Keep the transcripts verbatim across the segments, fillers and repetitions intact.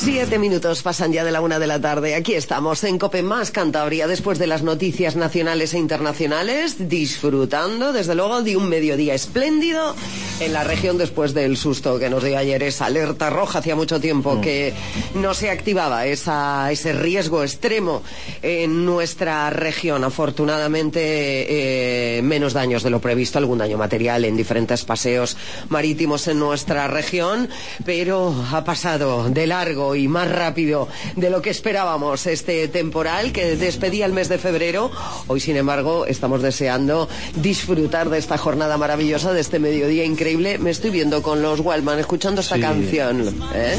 Siete minutos pasan ya de la una de la tarde. Aquí estamos en COPE Más Cantabria, después de las noticias nacionales e internacionales, disfrutando, desde luego, de un mediodía espléndido en la región después del susto que nos dio ayer, esa alerta roja hacía mucho tiempo que no se activaba, esa, ese riesgo extremo en nuestra región. Afortunadamente, eh, menos daños de lo previsto, algún daño material en diferentes paseos marítimos en nuestra región, pero ha pasado de largo y más rápido de lo que esperábamos este temporal que despedía el mes de febrero. Hoy, sin embargo, estamos deseando disfrutar de esta jornada maravillosa, de este mediodía increíble. Me estoy viendo con los Wildman escuchando esta sí. canción, ¿eh?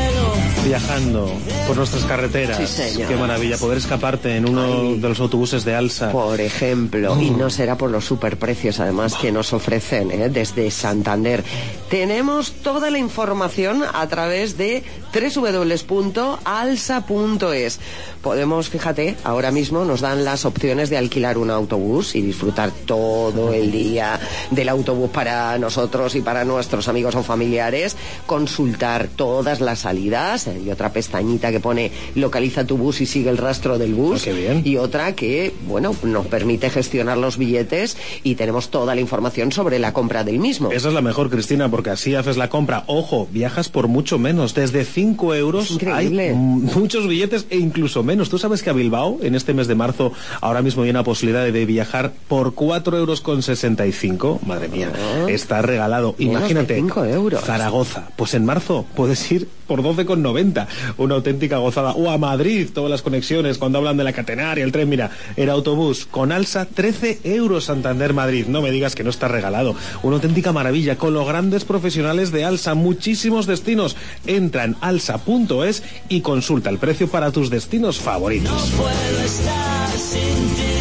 Viajando por nuestras carreteras. Sí, señor. Qué maravilla poder escaparte en uno Ay. de los autobuses de Alsa, por ejemplo, mm. y no será por los superprecios además que nos ofrecen, ¿eh? Desde Santander. Tenemos toda la información a través de doble u doble u doble u punto alsa punto es. Podemos, fíjate, ahora mismo nos dan las opciones de alquilar un autobús y disfrutar todo el día del autobús para nosotros y para nuestros amigos o familiares, consultar todas las salidas, y otra pestañita que pone localiza tu bus y sigue el rastro del bus, oh, qué bien. Y otra que, bueno, nos permite gestionar los billetes y tenemos toda la información sobre la compra del mismo. Esa es la mejor, Cristina, porque así haces la compra. Ojo, viajas por mucho menos, desde cinco euros hay muchos billetes e incluso menos. Tú sabes que a Bilbao, en este mes de marzo, ahora mismo hay una posibilidad de viajar por cuatro euros con sesenta y cinco. Madre mía, ah, está regalado. Imagínate, cinco euros. Zaragoza, pues en marzo puedes ir por doce con noventa. Una auténtica gozada. O a Madrid, todas las conexiones, cuando hablan de la catenaria, el tren, mira, el autobús con Alsa, trece euros Santander-Madrid. No me digas que no está regalado. Una auténtica maravilla, con los grandes profesionales de Alsa, muchísimos destinos. Entra en alsa punto es y consulta el precio para tus destinos favoritos. No puedo estar sin ti,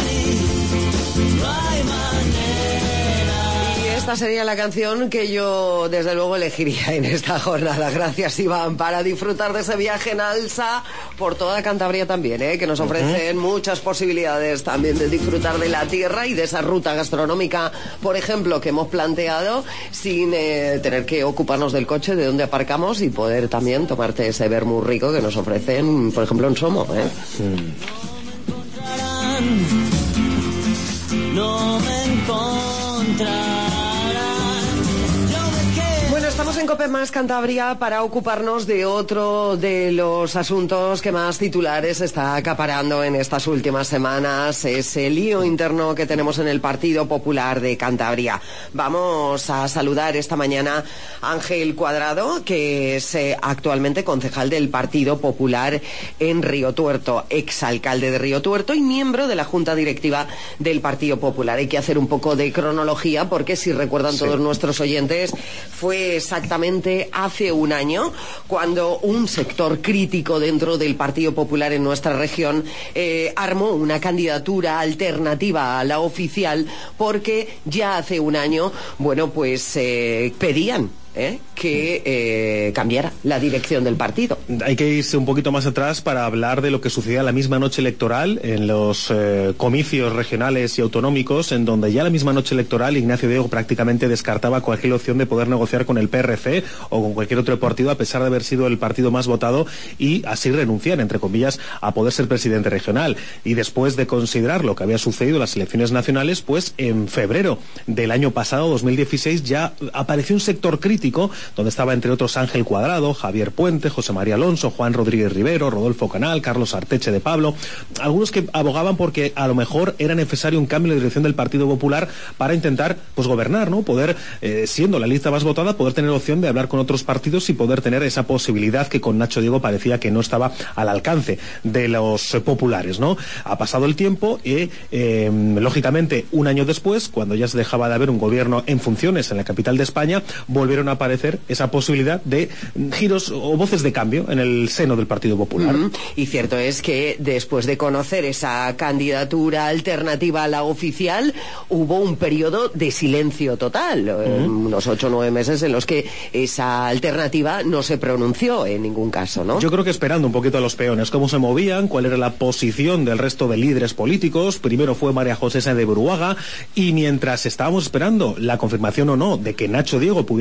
no hay manera. Y esta sería la canción que yo desde luego elegiría en esta jornada. Gracias, Iván, para disfrutar de ese viaje en Alsa por toda Cantabria también, ¿eh? Que nos ofrecen uh-huh. muchas posibilidades también de disfrutar de la tierra y de esa ruta gastronómica, por ejemplo, que hemos planteado, sin eh, tener que ocuparnos del coche, de donde aparcamos, y poder también tomarte ese vermú rico que nos ofrecen, por ejemplo, en Somo, ¿eh? Mm. No me encontrarán. Bueno, estamos en COPE Más Cantabria para ocuparnos de otro de los asuntos que más titulares está acaparando en estas últimas semanas, ese lío interno que tenemos en el Partido Popular de Cantabria. Vamos a saludar esta mañana a Ángel Cuadrado, que es eh, actualmente concejal del Partido Popular en Río Tuerto, exalcalde de Río Tuerto y miembro de la Junta Directiva del Partido Popular. Hay que hacer un poco de cronología porque, si recuerdan sí. todos nuestros oyentes, fue exactamente hace un año cuando un sector crítico dentro del Partido Popular en nuestra región eh, armó una candidatura alternativa a la oficial, porque ya hace un año, bueno, pues eh, pedían ¿Eh? que eh, cambiara la dirección del partido. Hay que irse un poquito más atrás para hablar de lo que sucedía la misma noche electoral en los eh, comicios regionales y autonómicos, en donde ya la misma noche electoral Ignacio Diego prácticamente descartaba cualquier opción de poder negociar con el P R C o con cualquier otro partido, a pesar de haber sido el partido más votado, y así renunciar, entre comillas, a poder ser presidente regional. Y después de considerar lo que había sucedido en las elecciones nacionales, pues en febrero del año pasado, dos mil dieciséis, ya apareció un sector crítico donde estaba, entre otros, Ángel Cuadrado, Javier Puente, José María Alonso, Juan Rodríguez Rivero, Rodolfo Canal, Carlos Arteche de Pablo, algunos que abogaban porque a lo mejor era necesario un cambio de dirección del Partido Popular para intentar, pues, gobernar, ¿no? Poder, eh, siendo la lista más votada, poder tener opción de hablar con otros partidos y poder tener esa posibilidad que con Nacho Diego parecía que no estaba al alcance de los eh, populares, ¿no? Ha pasado el tiempo y, eh, lógicamente, un año después, cuando ya se dejaba de haber un gobierno en funciones en la capital de España, volvieron a aparecer esa posibilidad de giros o voces de cambio en el seno del Partido Popular. Mm-hmm. Y cierto es que después de conocer esa candidatura alternativa a la oficial, hubo un periodo de silencio total, mm-hmm. unos ocho o nueve meses en los que esa alternativa no se pronunció en ningún caso, ¿no? Yo creo que esperando un poquito a los peones, cómo se movían, cuál era la posición del resto de líderes políticos. Primero fue María José Sáenz de Buruaga, y mientras estábamos esperando la confirmación o no de que Nacho Diego pudiera presentar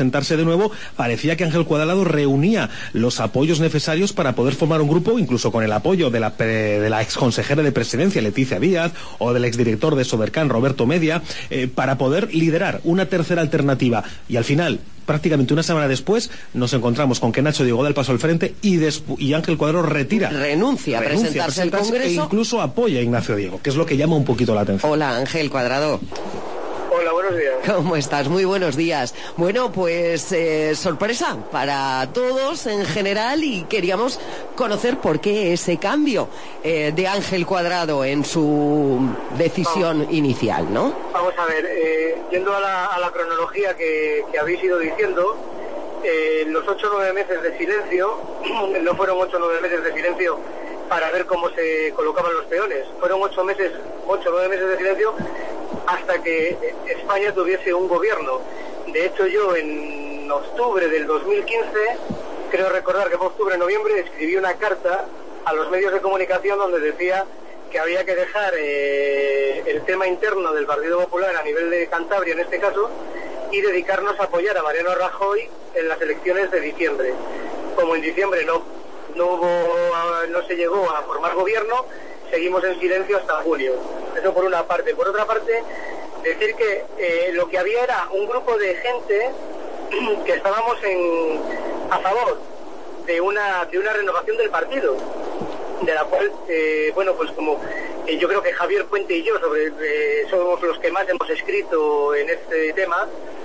sentarse de nuevo, parecía que Ángel Cuadrado reunía los apoyos necesarios para poder formar un grupo, incluso con el apoyo de la, de la exconsejera de Presidencia, Leticia Díaz, o del exdirector de Sobercan, Roberto Media, eh, para poder liderar una tercera alternativa. Y al final, prácticamente una semana después, nos encontramos con que Nacho Diego da el paso al frente y, y Ángel Cuadrado retira. Renuncia a renuncia presentarse al Congreso. E incluso apoya a Ignacio Diego, que es lo que llama un poquito la atención. Hola, Ángel Cuadrado. Hola, buenos días. ¿Cómo estás? Muy buenos días. Bueno, pues eh, sorpresa para todos en general y queríamos conocer por qué ese cambio eh, de Ángel Cuadrado en su decisión Vamos. inicial, ¿no? Vamos a ver, eh, yendo a la, a la cronología que, que habéis ido diciendo, eh, los ocho o nueve meses de silencio, no fueron ocho o nueve meses de silencio para ver cómo se colocaban los peones, fueron ocho meses, ocho o nueve meses de silencio hasta que España tuviese un gobierno. De hecho, yo en octubre del dos mil quince, creo recordar que fue octubre, noviembre, escribí una carta a los medios de comunicación donde decía que había que dejar eh, el tema interno del Partido Popular a nivel de Cantabria, en este caso, y dedicarnos a apoyar a Mariano Rajoy en las elecciones de diciembre. Como en diciembre no, no, hubo, no se llegó a formar gobierno, seguimos en silencio hasta julio. Eso por una parte. Por otra parte, decir que eh, lo que había era un grupo de gente que estábamos en, a favor de una, de una renovación del partido, de la cual, eh, bueno, pues como eh, yo creo que Javier Puente y yo sobre, eh, somos los que más hemos escrito en este tema,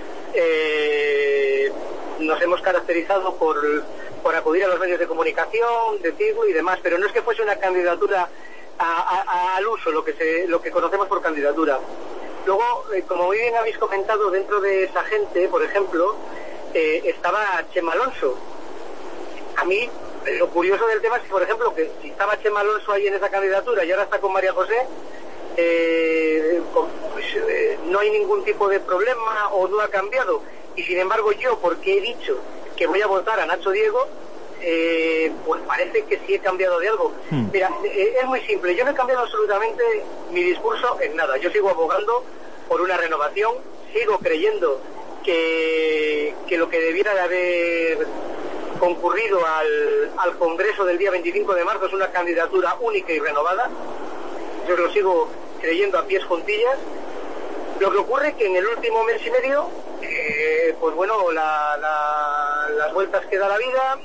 eh, nos hemos caracterizado por, por acudir a los medios de comunicación, decirlo y demás, pero no es que fuese una candidatura A, a, al uso, lo que se, lo que conocemos por candidatura. Luego, eh, como muy bien habéis comentado, dentro de esa gente, por ejemplo, eh, estaba Chema Alonso. A mí, eh, lo curioso del tema es que, por ejemplo, que si estaba Chema Alonso ahí en esa candidatura y ahora está con María José, eh, con, pues, eh, no hay ningún tipo de problema o no ha cambiado. Y sin embargo, yo, porque he dicho que voy a votar a Nacho Diego, Eh, pues parece que sí he cambiado de algo. Hmm. Mira, eh, es muy simple, yo no he cambiado absolutamente mi discurso en nada. Yo sigo abogando por una renovación, sigo creyendo que, que lo que debiera de haber concurrido al, al Congreso del día veinticinco de marzo es una candidatura única y renovada. Yo lo sigo creyendo a pies juntillas. Lo que ocurre es que en el último mes y medio, eh, pues bueno, la, la, las vueltas que da la vida,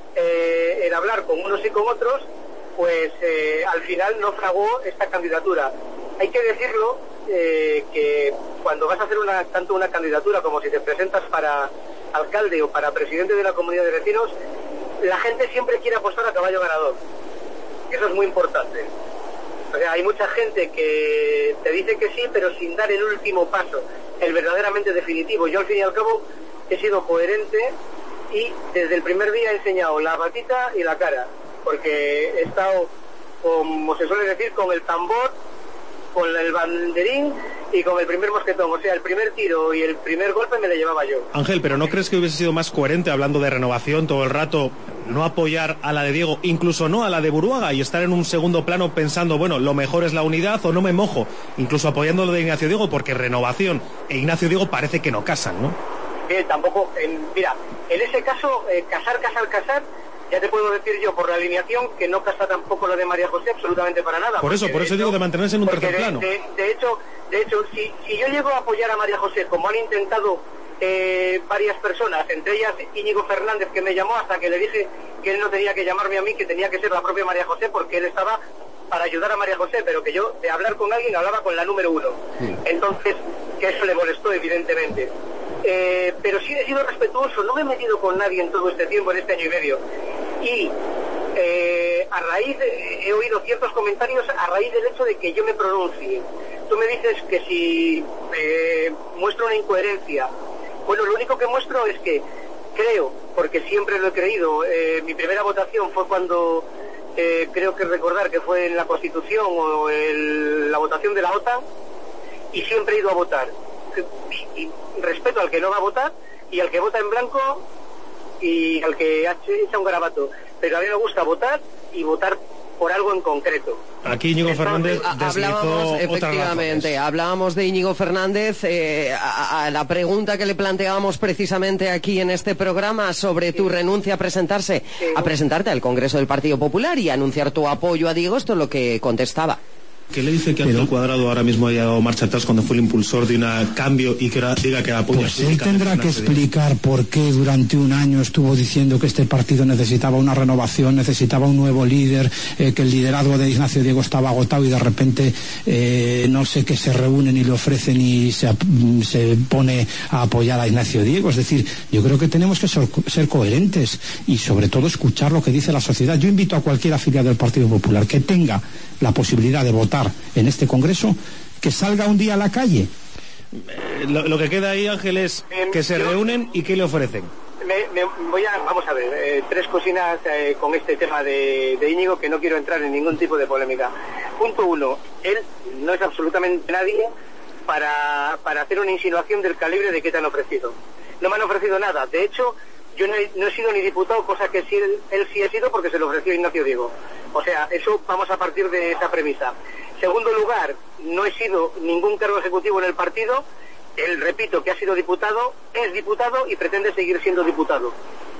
Eh, en hablar con unos y con otros, pues eh, al final no fraguó esta candidatura. Hay que decirlo, eh, que cuando vas a hacer una, tanto una candidatura como si te presentas para alcalde o para presidente de la comunidad de vecinos, la gente siempre quiere apostar a caballo ganador. Eso es muy importante. O sea, hay mucha gente que te dice que sí, pero sin dar el último paso, el verdaderamente definitivo. Yo al fin y al cabo he sido coherente y desde el primer día he enseñado la patita y la cara, porque he estado, como se suele decir, con el tambor, con el banderín y con el primer mosquetón. O sea, el primer tiro y el primer golpe me lo llevaba yo. Ángel, ¿pero no crees que hubiese sido más coherente, hablando de renovación todo el rato, no apoyar a la de Diego, incluso no a la de Buruaga, y estar en un segundo plano pensando, bueno, lo mejor es la unidad o no me mojo, incluso apoyando lo de Ignacio Diego, porque renovación e Ignacio Diego parece que no casan, ¿no? Eh, tampoco, en, mira, en ese caso, eh, casar, casar, casar, ya te puedo decir yo por la alineación que no casa tampoco lo de María José absolutamente para nada. Por eso, por eso hecho, digo de mantenerse en un tercer de, plano. De, de hecho, de hecho, si, si yo llego a apoyar a María José, como han intentado eh, varias personas, entre ellas Íñigo Fernández, que me llamó hasta que le dije que él no tenía que llamarme a mí, que tenía que ser la propia María José, porque él estaba para ayudar a María José, pero que yo de hablar con alguien hablaba con la número uno. Sí. Entonces, que eso le molestó evidentemente. Eh, pero sí he sido respetuoso, no me he metido con nadie en todo este tiempo, en este año y medio. Y eh, a raíz de, he oído ciertos comentarios a raíz del hecho de que yo me pronuncie. Tú me dices que si eh, muestro una incoherencia. Bueno, lo único que muestro es que creo, porque siempre lo he creído, eh, mi primera votación fue cuando, eh, creo que recordar que fue en la Constitución o el, la votación de la OTAN, y siempre he ido a votar. Y, y respeto al que no va a votar y al que vota en blanco y al que echa un garabato, pero a mí me gusta votar y votar por algo en concreto. Aquí Íñigo Fernández hablábamos, efectivamente, hablábamos de Íñigo Fernández, eh, a, a la pregunta que le planteábamos precisamente aquí en este programa sobre sí. tu renuncia a presentarse, sí. a presentarte al Congreso del Partido Popular y anunciar tu apoyo a Diego, esto es lo que contestaba. ¿Qué le dice que Ángel Cuadrado ahora mismo haya dado marcha atrás cuando fue el impulsor de un cambio y que diga que apoya? Pues él tendrá que explicar por qué durante un año estuvo diciendo que este partido necesitaba una renovación, necesitaba un nuevo líder, eh, que el liderazgo de Ignacio Diego estaba agotado y de repente eh, no sé qué se reúnen y le ofrecen y se, se pone a apoyar a Ignacio Diego. Es decir, yo creo que tenemos que ser, ser coherentes y sobre todo escuchar lo que dice la sociedad. Yo invito a cualquier afiliado del Partido Popular que tenga la posibilidad de votar en este Congreso, que salga un día a la calle. Eh, lo, lo que queda ahí, Ángel, es eh, que se yo, reúnen y ¿qué le ofrecen? Me, me voy a, vamos a ver, eh, tres cocinas eh, con este tema de, de Íñigo, que no quiero entrar en ningún tipo de polémica. Punto uno, él no es absolutamente nadie para, para hacer una insinuación del calibre de qué te han ofrecido. No me han ofrecido nada. De hecho, yo no he, no he sido ni diputado, cosa que sí, él, él sí ha sido porque se lo ofreció Ignacio Diego. O sea, eso vamos a partir de esa premisa. Segundo lugar, no he sido ningún cargo ejecutivo en el partido. Él, repito, que ha sido diputado, es diputado y pretende seguir siendo diputado.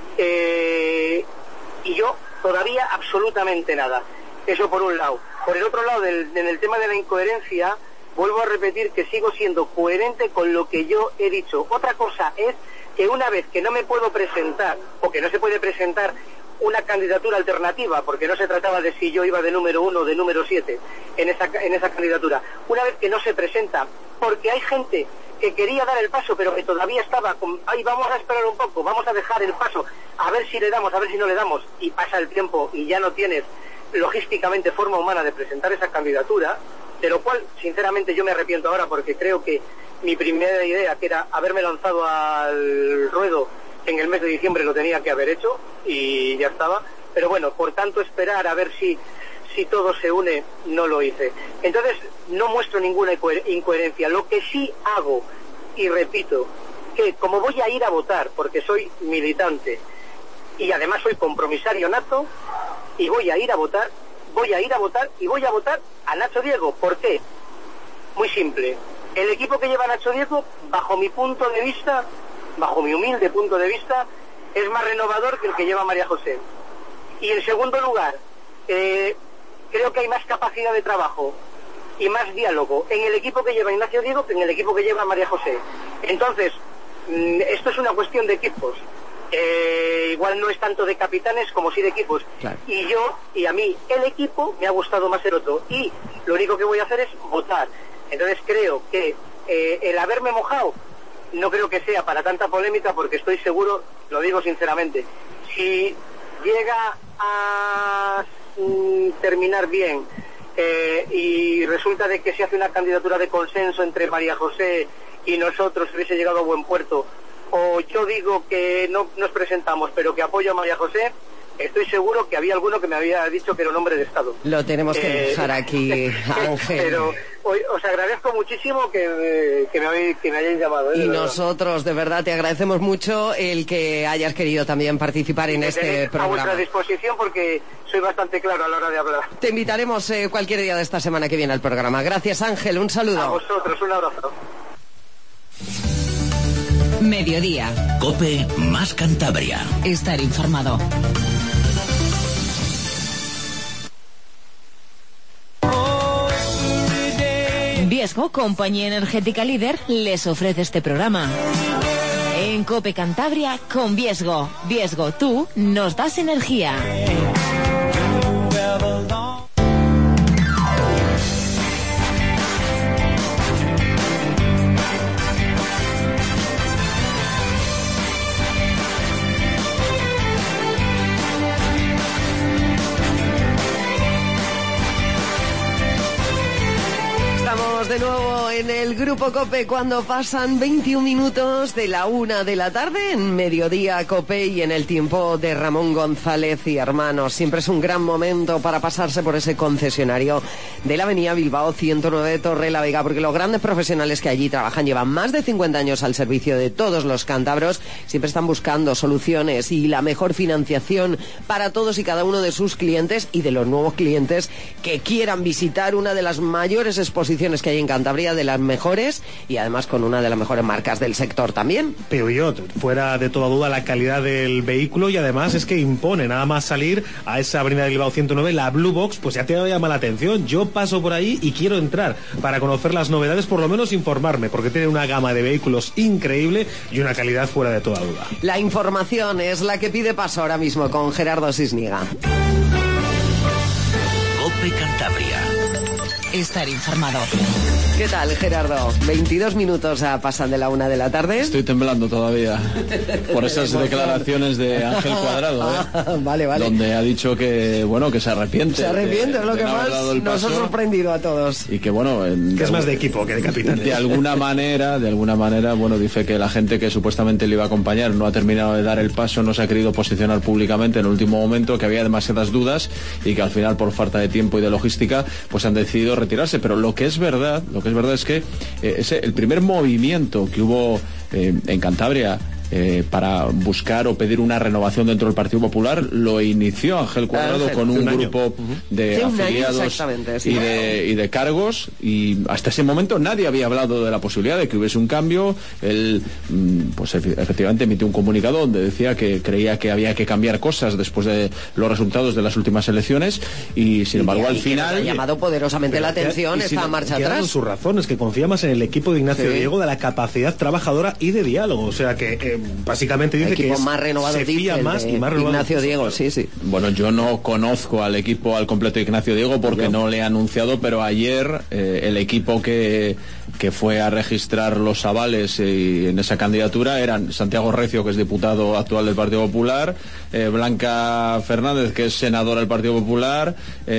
Eh, y yo todavía absolutamente nada. Eso por un lado. Por el otro lado, del, en el tema de la incoherencia, vuelvo a repetir que sigo siendo coherente con lo que yo he dicho. Otra cosa es que una vez que no me puedo presentar, o que no se puede presentar una candidatura alternativa, porque no se trataba de si yo iba de número uno o de número siete en esa, en esa candidatura, una vez que no se presenta, porque hay gente que quería dar el paso, pero que todavía estaba con, ay, vamos a esperar un poco, vamos a dejar el paso, a ver si le damos, a ver si no le damos, y pasa el tiempo y ya no tienes logísticamente forma humana de presentar esa candidatura, de lo cual, sinceramente, yo me arrepiento ahora, porque creo que mi primera idea, que era haberme lanzado al ruedo en el mes de diciembre, lo tenía que haber hecho y ya estaba, pero bueno, por tanto esperar a ver si si todo se une, no lo hice. Entonces no muestro ninguna incoherencia. Lo que sí hago, y repito, que como voy a ir a votar porque soy militante y además soy compromisario nato, y voy a ir a votar, voy a ir a votar y voy a votar a Nacho Diego. ¿Por qué? Muy simple. El equipo que lleva Nacho Diego, bajo mi punto de vista, bajo mi humilde punto de vista, es más renovador que el que lleva María José. Y en segundo lugar, eh, creo que hay más capacidad de trabajo y más diálogo en el equipo que lleva Ignacio Diego que en el equipo que lleva María José. Entonces, mmm, esto es una cuestión de equipos. Eh, igual no es tanto de capitanes como sí de equipos. Claro. Y yo, y a mí, el equipo me ha gustado más el otro. Y lo único que voy a hacer es votar. Entonces creo que eh, el haberme mojado no creo que sea para tanta polémica, porque estoy seguro, lo digo sinceramente, si llega a mm, terminar bien eh, y resulta de que se hace una candidatura de consenso entre María José y nosotros, hubiese llegado a buen puerto, o yo digo que no nos presentamos pero que apoyo a María José, estoy seguro que había alguno que me había dicho que era un hombre de Estado. Lo tenemos que eh, dejar aquí, Ángel. Pero hoy, os agradezco muchísimo que, que, me, habéis, que me hayáis llamado. ¿eh? Y nosotros, de verdad, te agradecemos mucho el que hayas querido también participar en este programa. A vuestra disposición, porque soy bastante claro a la hora de hablar. Te invitaremos eh, cualquier día de esta semana que viene al programa. Gracias, Ángel. Un saludo. A vosotros, un abrazo. Mediodía. COPE más Cantabria. Estar informado. Viesgo, compañía energética líder, les ofrece este programa. En COPE Cantabria con Viesgo. Viesgo, tú nos das energía. De de nuevo en el Grupo COPE cuando pasan veintiún minutos de la una de la tarde en Mediodía COPE y en el tiempo de Ramón González y Hermanos. Siempre es un gran momento para pasarse por ese concesionario de la avenida Bilbao ciento nueve de Torrelavega, porque los grandes profesionales que allí trabajan llevan más de cincuenta años al servicio de todos los cántabros, siempre están buscando soluciones y la mejor financiación para todos y cada uno de sus clientes y de los nuevos clientes que quieran visitar una de las mayores exposiciones que hay en Cantabria, de las mejores y además con una de las mejores marcas del sector también. Pero yo, fuera de toda duda la calidad del vehículo, y además es que impone nada más salir a esa avenida de Bilbao ciento nueve, la Blue Box, pues ya te llama la atención. Yo paso por ahí y quiero entrar para conocer las novedades, por lo menos informarme, porque tiene una gama de vehículos increíble y una calidad fuera de toda duda. La información es la que pide paso ahora mismo con Gerardo Sisniga. COPE Cantabria. Estar informado. ¿Qué tal, Gerardo? veintidós minutos a pasan de la una de la tarde. Estoy temblando todavía por esas declaraciones de Ángel Cuadrado, ¿eh? Ah, vale, vale. Donde ha dicho que, bueno, que se arrepiente. Se arrepiente, de, es lo de que no más nos ha sorprendido a todos. Y que, bueno... En, que es más de equipo que de capitán. De alguna manera, de alguna manera, bueno, dice que la gente que supuestamente le iba a acompañar no ha terminado de dar el paso, no se ha querido posicionar públicamente en el último momento, que había demasiadas dudas y que al final, por falta de tiempo y de logística, pues han decidido retirarse. Pero lo que es verdad, lo que es verdad es que eh, ese, el primer movimiento que hubo eh, en Cantabria eh, para buscar o pedir una renovación dentro del Partido Popular lo inició Ángel Cuadrado Ángel, con un, un grupo uh-huh. de sí, afiliados sí. y, de, y de cargos, y hasta ese momento nadie había hablado de la posibilidad de que hubiese un cambio. Él pues efectivamente emitió un comunicado donde decía que creía que había que cambiar cosas después de los resultados de las últimas elecciones y sin embargo y, al y final ha llamado poderosamente pero la atención esta marcha atrás. Sus razones, que confía más en el equipo de Ignacio sí. Diego, de la capacidad trabajadora y de diálogo, o sea que eh, básicamente dice equipo que es, más renovado se fía dice, más y más renovado. Ignacio Diego, sí, sí. Bueno, yo no conozco al equipo al completo de Ignacio Diego porque yo. no le he anunciado, pero ayer eh, el equipo que, que fue a registrar los avales eh, en esa candidatura eran Santiago Recio, que es diputado actual del Partido Popular, eh, Blanca Fernández, que es senadora del Partido Popular,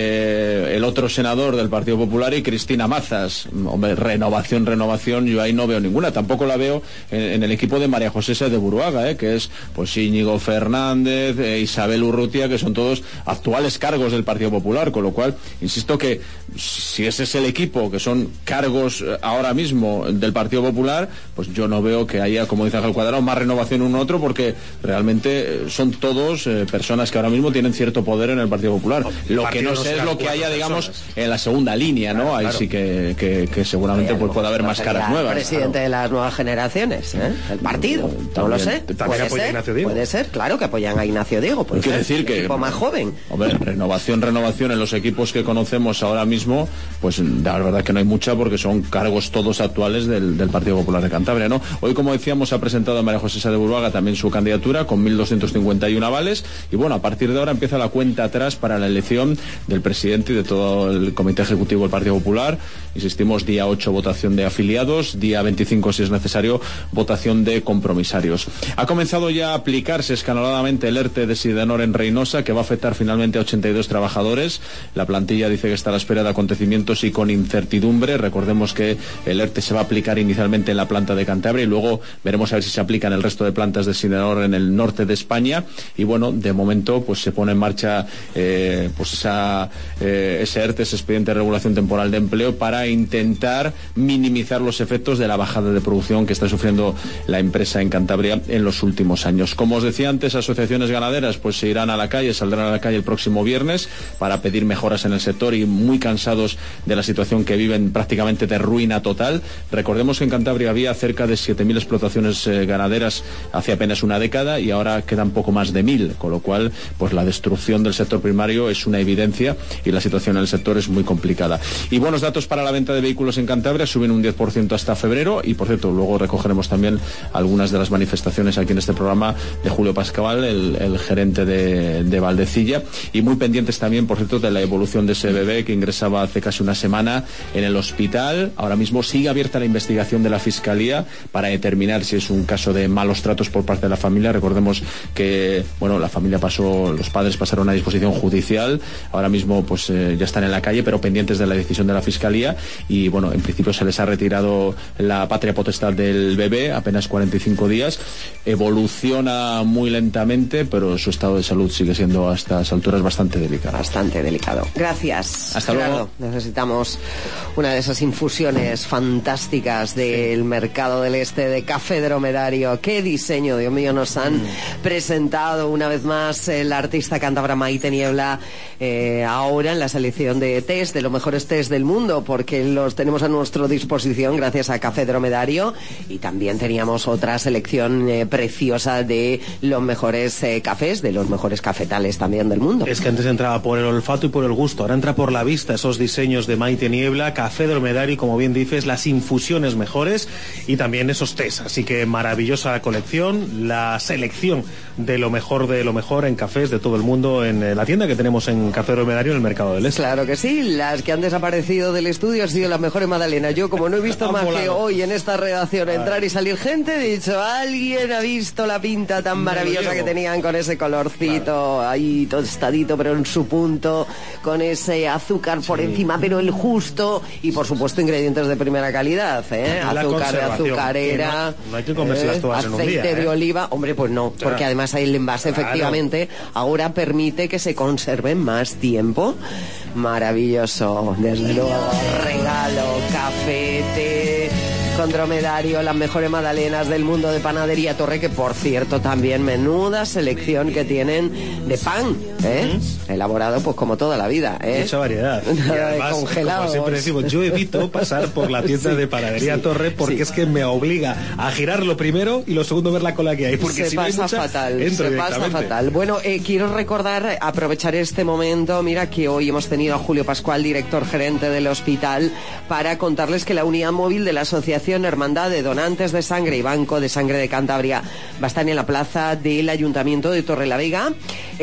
eh, el otro senador del Partido Popular y Cristina Mazas. Hombre, renovación, renovación, yo ahí no veo ninguna. Tampoco la veo en, en el equipo de María José de Buruaga, eh, que es pues Íñigo Fernández, eh, Isabel Urrutia, que son todos actuales cargos del Partido Popular, con lo cual, insisto que si ese es el equipo, que son cargos eh, ahora mismo del Partido Popular, pues yo no veo que haya, como dice Ángel Cuadrado, más renovación uno otro, porque realmente eh, son todos eh, personas que ahora mismo tienen cierto poder en el Partido Popular. Lo que no sé es lo que haya, digamos, en la segunda línea, ¿no? Claro, ahí claro. sí que, que, que seguramente pues, puede haber más caras nuevas. Presidente claro. de las nuevas generaciones, ¿eh? El partido, también, no lo sé. También apoya a Ignacio Diego. Puede ser, claro que apoyan a Ignacio Diego. Puede Quiere ser, decir que... equipo más joven. Hombre, renovación, renovación en los equipos que conocemos ahora mismo, pues la verdad que no hay mucha porque son cargos todos actuales del, del Partido Popular de Cantabria, ¿no? Hoy, como decíamos, ha presentado a María José de Buruaga también su candidatura con mil doscientos cincuenta y uno avales y bueno, a partir de ahora empieza la cuenta atrás para la elección del presidente y de todo el comité ejecutivo del Partido Popular. Insistimos, día ocho votación de afiliados, día veinticinco si es necesario votación de compromisarios. Ha comenzado ya a aplicarse escaloladamente el ERTE de Sidenor en Reynosa, que va a afectar finalmente a ochenta y dos trabajadores. La plantilla dice que está a la espera de acontecimientos y con incertidumbre. Recordemos que el ERTE se va a aplicar inicialmente en la planta de Cantabria y luego veremos a ver si se aplica en el resto de plantas de Sidenor en el norte de España. Y bueno, de momento pues se pone en marcha eh, pues esa, eh, ese ERTE, ese expediente de regulación temporal de empleo, para intentar minimizar los efectos de la bajada de producción que está sufriendo la empresa en Cantabria en los últimos años. Como os decía antes, asociaciones ganaderas pues se irán a la calle, saldrán a la calle el próximo viernes para pedir mejoras en el sector y muy cansados de la situación que viven prácticamente de ruina total. Recordemos que en Cantabria había cerca de siete mil explotaciones eh, ganaderas hace apenas una década y ahora quedan poco más de mil, con lo cual pues la destrucción del sector primario es una evidencia y la situación en el sector es muy complicada. Y buenos datos para la venta de vehículos en Cantabria, suben un diez por ciento hasta febrero y por cierto luego recogeremos también algunas de las manifestaciones aquí en este programa de Julio Pascual, el, el gerente de, de Valdecilla, y muy pendientes también por cierto de la evolución de ese bebé que ingresaba hace casi una semana en el hospital, ahora mismo sigue abierta la investigación de la Fiscalía para determinar si es un caso de malos tratos por parte de la familia. Recordemos que, bueno, la familia pasó, los padres pasaron a disposición judicial, ahora mismo pues eh, ya están en la calle, pero pendientes de la decisión de la Fiscalía, y bueno, en principio se les ha retirado la patria potestad del bebé, apenas cuarenta y cinco días, evoluciona muy lentamente, pero su estado de salud sigue siendo a estas alturas bastante delicado. Bastante delicado. Gracias. Hasta Gerardo. luego. Necesitamos una de esas infusiones fantásticas del mercado del este de café dromedario. Qué diseño, Dios mío, nos han mm. presentado una vez más el artista cántabra Maite Niebla, eh, ahora en la selección de test, de los mejores test del mundo, porque los tenemos a nuestra disposición gracias a Café Dromedario, y también teníamos otra selección eh, preciosa de los mejores eh, cafés, de los mejores cafetales también del mundo. Es que antes entraba por el olfato y por el gusto, ahora entra por la vista, esos diseños de Maite Niebla, Café Dromedario, y como bien dices, las infusiones mejores y también esos test. Así que maravillosa colección, la selección de lo mejor de lo mejor en cafés de todo el mundo en eh, la tienda que tenemos en Café Dromedario en el Mercado del Este. Claro que sí, las que han desaparecido del estudio han sido las mejores magdalenas. Yo, como no he visto más volado. que hoy en esta redacción entrar y salir gente, he dicho, ¿alguien ha visto la pinta tan maravillosa que tenían con ese colorcito claro. ahí tostadito pero en su punto, con ese azúcar por sí. encima pero el justo, y por supuesto ingredientes de primera calidad, ¿eh? azúcar de azucarera, no, no hay que comérselas eh, todas en un día, aceite de ¿eh? oliva, hombre, pues no, porque claro. además ahí el envase claro. efectivamente ahora permite que se conserven más tiempo. Maravilloso, desde luego, regalo, café, té, con Dromedario, las mejores magdalenas del mundo de Panadería Torre, que por cierto también menuda selección que tienen de pan, ¿eh? Uh-huh. elaborado pues como toda la vida, ¿eh? Mucha variedad. Y además, como siempre decimos, yo evito pasar por la tienda sí, de Panadería sí, Torre porque sí. es que me obliga a girar lo primero y lo segundo ver la cola que hay, porque se si pasa no hay mucha, fatal, se pasa fatal. Bueno, eh, quiero recordar, aprovechar este momento, mira que hoy hemos tenido a Julio Pascual, director gerente del hospital, para contarles que la unidad móvil de la Asociación Hermandad de Donantes de Sangre y Banco de Sangre de Cantabria va a estar en la plaza del Ayuntamiento de Torrelavega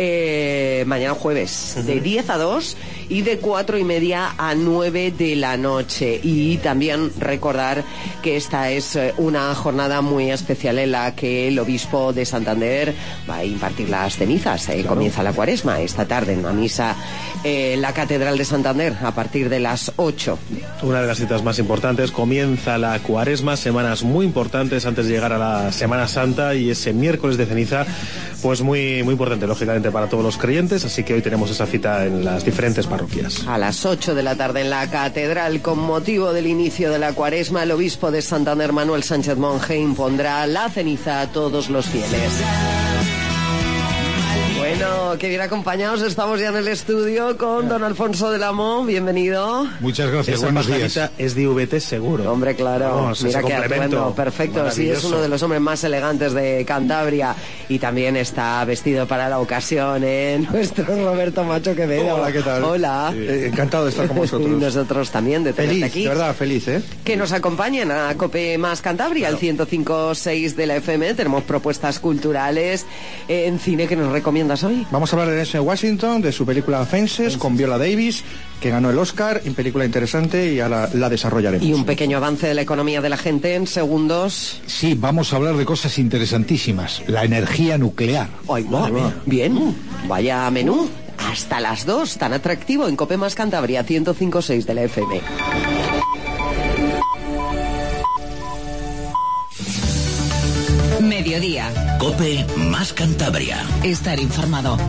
eh, mañana jueves, uh-huh. de diez a dos y de cuatro y media a nueve de la noche. Y también recordar que esta es una jornada muy especial en la que el obispo de Santander va a impartir las cenizas. Eh, claro. Comienza la cuaresma esta tarde en una misa eh, en la Catedral de Santander a partir de las ocho. Una de las citas más importantes, comienza la cuaresma, semanas muy importantes antes de llegar a la Semana Santa, y ese miércoles de ceniza pues muy, muy importante lógicamente para todos los creyentes, así que hoy tenemos esa cita en las diferentes parroquias. A las ocho de la tarde en la Catedral, con motivo del inicio de la cuaresma, el obispo de Santander, Manuel Sánchez Monje, impondrá la ceniza a todos los fieles. Bueno, que bien acompañados, estamos ya en el estudio con don Alfonso del Amo, bienvenido. Muchas gracias, Esa buenos días. Es de V T seguro. Hombre, claro, Vamos, mira qué atuendo, perfecto, sí, es uno de los hombres más elegantes de Cantabria, y también está vestido para la ocasión, ¿eh? Nuestro Roberto Macho Quevedo. Hola, ¿qué tal? Hola. Sí. Eh, encantado de estar con vosotros. Y nosotros también de tenerte feliz, aquí. de verdad, feliz, ¿eh? Que nos acompañen a Cope Más Cantabria, claro. El ciento cinco punto seis de la F M, tenemos propuestas culturales en cine. ¿Que nos recomiendas hoy? Vamos a hablar de Denzel Washington, de su película Fences, con Viola Davis, que ganó el Oscar, en película interesante, y ahora la desarrollaremos. Y un pequeño avance de la economía de la gente en segundos. Sí, vamos a hablar de cosas interesantísimas. La energía nuclear. Ay, madre mía. Bien, vaya menú. Hasta las dos, tan atractivo en Cope Más Cantabria, ciento cinco punto seis de la F M. Mediodía. Cope Más Cantabria. Estar informado.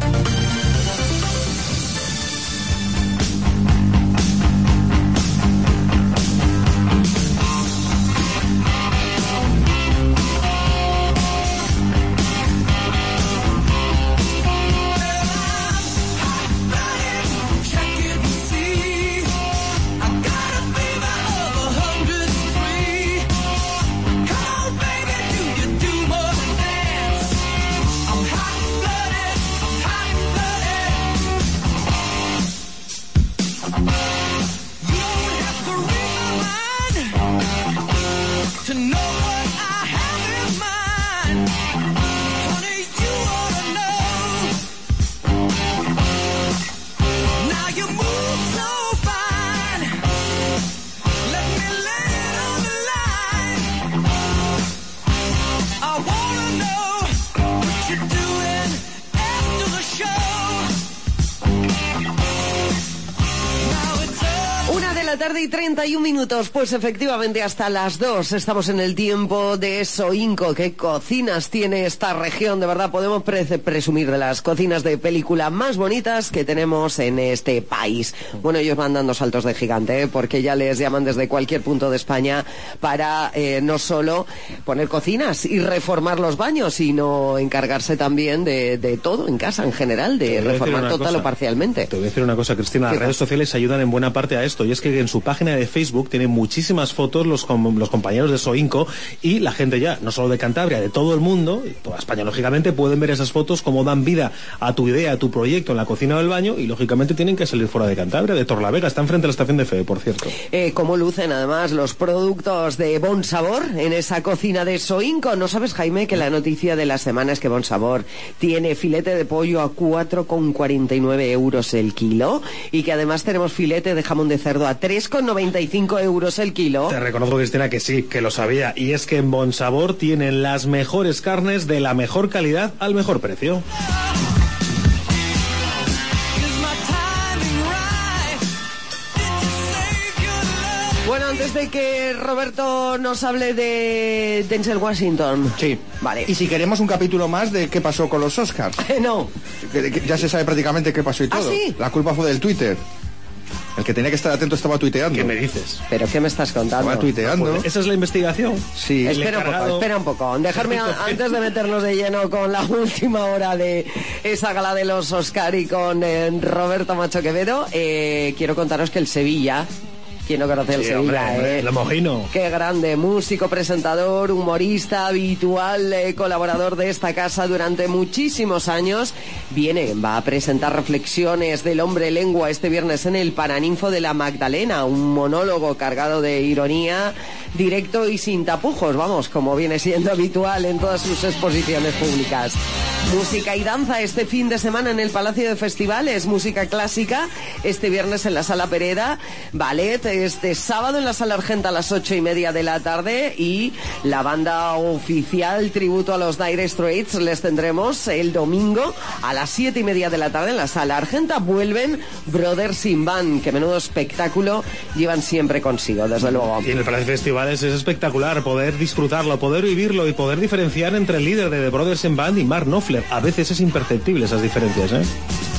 la tarde y treinta y un minutos. Pues efectivamente hasta las dos estamos en el tiempo de Soinco. ¿Qué cocinas tiene esta región? De verdad podemos pre presumir de las cocinas de película más bonitas que tenemos en este país. Bueno, ellos van dando saltos de gigante, ¿eh? Porque ya les llaman desde cualquier punto de España para eh, no solo poner cocinas y reformar los baños, sino encargarse también de, de todo en casa en general, de reformar total o parcialmente. Te voy a decir una cosa, Cristina. Las redes sociales ayudan en buena parte a esto, y es que en su página de Facebook tienen muchísimas fotos los, com los compañeros de Soinco, y la gente ya, no solo de Cantabria, de todo el mundo, y toda España lógicamente, pueden ver esas fotos, cómo dan vida a tu idea, a tu proyecto en la cocina del baño, y lógicamente tienen que salir fuera de Cantabria, de Torlavega. Está enfrente de la estación de Feve, por cierto. Eh, cómo lucen además los productos de Bon Sabor en esa cocina de Soinco. ¿No sabes, Jaime, que la noticia de la semana es que Bon Sabor tiene filete de pollo a cuatro con cuarenta y nueve euros el kilo, y que además tenemos filete de jamón de cerdo a tres con noventa y cinco euros el kilo? Te reconozco, Cristina, que sí, que lo sabía, y es que en Bon Sabor tienen las mejores carnes de la mejor calidad al mejor precio. Bueno, antes de que Roberto nos hable de Denzel Washington. Sí. Vale. Y si queremos un capítulo más de qué pasó con los Oscars. No. Que, que ya se sabe prácticamente qué pasó y todo. ¿Ah, sí? La culpa fue del Twitter. El que tenía que estar atento estaba tuiteando. ¿Qué me dices? ¿Pero qué me estás contando? Estaba tuiteando. Pues, ¿esa es la investigación? Sí. Espera un poco, espera un poco. Dejarme, a, antes de meternos de lleno con la última hora de esa gala de los Oscar y con eh, Roberto Macho Quevedo, eh, quiero contaros que el Sevilla... ¿Quién no conoce el sí, Sevilla? Hombre, eh? Lo mojino. Qué grande, músico, presentador, humorista, habitual, eh, colaborador de esta casa durante muchísimos años. Viene, va a presentar Reflexiones del Hombre Lengua este viernes en el Paraninfo de la Magdalena, un monólogo cargado de ironía, directo y sin tapujos, vamos, como viene siendo habitual en todas sus exposiciones públicas. Música y danza este fin de semana en el Palacio de Festivales, música clásica este viernes en la Sala Pereda, ballet este sábado en la Sala Argenta a las ocho y media de la tarde, y la banda oficial tributo a los Dire Straits les tendremos el domingo a las siete y media de la tarde en la Sala Argenta. Vuelven Brothers in Band, que menudo espectáculo llevan siempre consigo, desde luego. Y en el Palacio de Festivales es espectacular poder disfrutarlo, poder vivirlo y poder diferenciar entre el líder de The Brothers in Band y Mark Knopfler. A veces es imperceptible esas diferencias, ¿eh?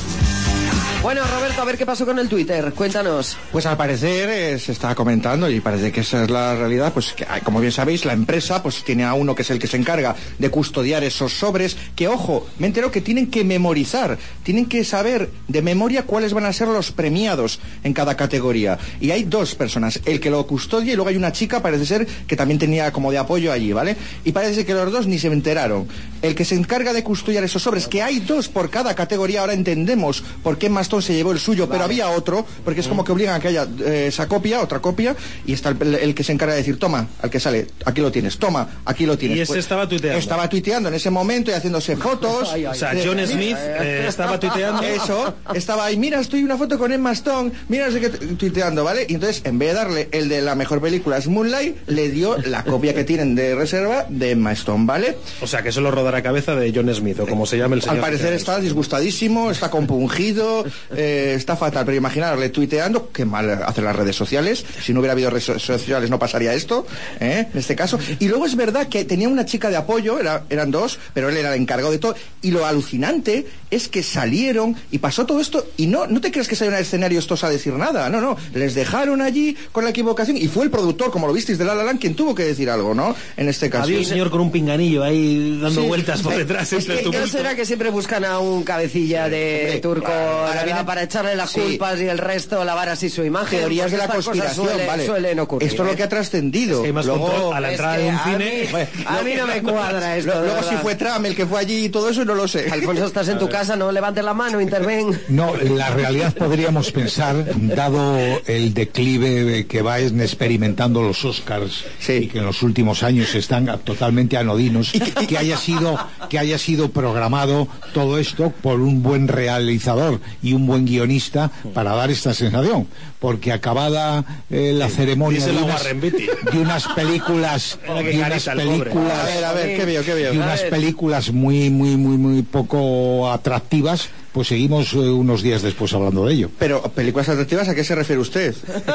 Bueno, Roberto, a ver qué pasó con el Twitter, cuéntanos. Pues al parecer eh, se está comentando, y parece que esa es la realidad, pues que, como bien sabéis, la empresa pues tiene a uno que es el que se encarga de custodiar esos sobres, que ojo, me entero que tienen que memorizar, tienen que saber de memoria cuáles van a ser los premiados en cada categoría. Y hay dos personas, el que lo custodia y luego hay una chica, parece ser, que también tenía como de apoyo allí, ¿vale? Y parece que los dos ni se enteraron. El que se encarga de custodiar esos sobres, que hay dos por cada categoría, ahora entendemos por qué Mastón se llevó el suyo, vale. Pero había otro, porque es como que obligan a que haya eh, esa copia, otra copia, y está el, el que se encarga de decir, toma, al que sale, aquí lo tienes, toma, aquí lo tienes. Y ese pues, estaba tuiteando. Estaba tuiteando en ese momento y haciéndose fotos. Ay, ay, o sea, ay, John ay, Smith eh, estaba tuiteando. Eso, estaba ahí, mira, estoy una foto con Emma Stone, mira, no sé qué, tuiteando, ¿vale? Y entonces, en vez de darle el de la mejor película, Moonlight, le dio la copia que tienen de reserva de Emma Stone, ¿vale? O sea, que eso lo rodará cabeza de John Smith, o como se llama el señor. Al parecer está disgustadísimo, está compungido, eh, está fatal, pero imaginarle tuiteando, qué mal hacer las redes sociales, si no hubiera habido redes sociales no pasaría esto, ¿eh? En este caso. Y luego es verdad que tenía una chica de apoyo, era, eran dos, pero él era el encargado de todo, y lo alucinante es que salieron y pasó todo esto, y no, no te creas que salieron al escenario estos a decir nada, no, no, les dejaron allí con la equivocación, y fue el productor, como lo visteis, de La La Land, quien tuvo que decir algo, ¿no? En este caso. Había un señor con un pinganillo ahí dando Sí, vueltas por sí, detrás. es entre que el ¿No será que siempre buscan a un cabecilla de Hombre, turco ahora viene- para echarle las sí. culpas y el resto lavar así su imagen? Teorías de la Porque estas cosas conspiración, suele- vale. suelen ocurrir. Esto es lo ¿eh? que ha trascendido. Es que hay más Luego- control a la Es entrada que de un a cine. mí- a mí no me cuadra esto. Lo- de luego si verdad. fue Trump el que fue allí y todo eso, no lo sé. Alfonso, estás en tu casa, no levantes la mano, interven. No, en la realidad podríamos pensar, dado el declive que van experimentando los Oscars, Sí. y que en los últimos años están totalmente anodinos, que haya sido que haya sido programado todo esto por un buen realizador y un buen guionista para dar esta sensación, porque acabada eh, la ceremonia de díselo a unas, Warren Beatty. de unas películas Mira qué de unas carita el pobre. películas A ver, a ver, qué veo, qué veo. y unas películas muy muy muy muy poco atractivas, pues seguimos eh, unos días después hablando de ello. Pero, ¿películas atractivas a qué se refiere usted?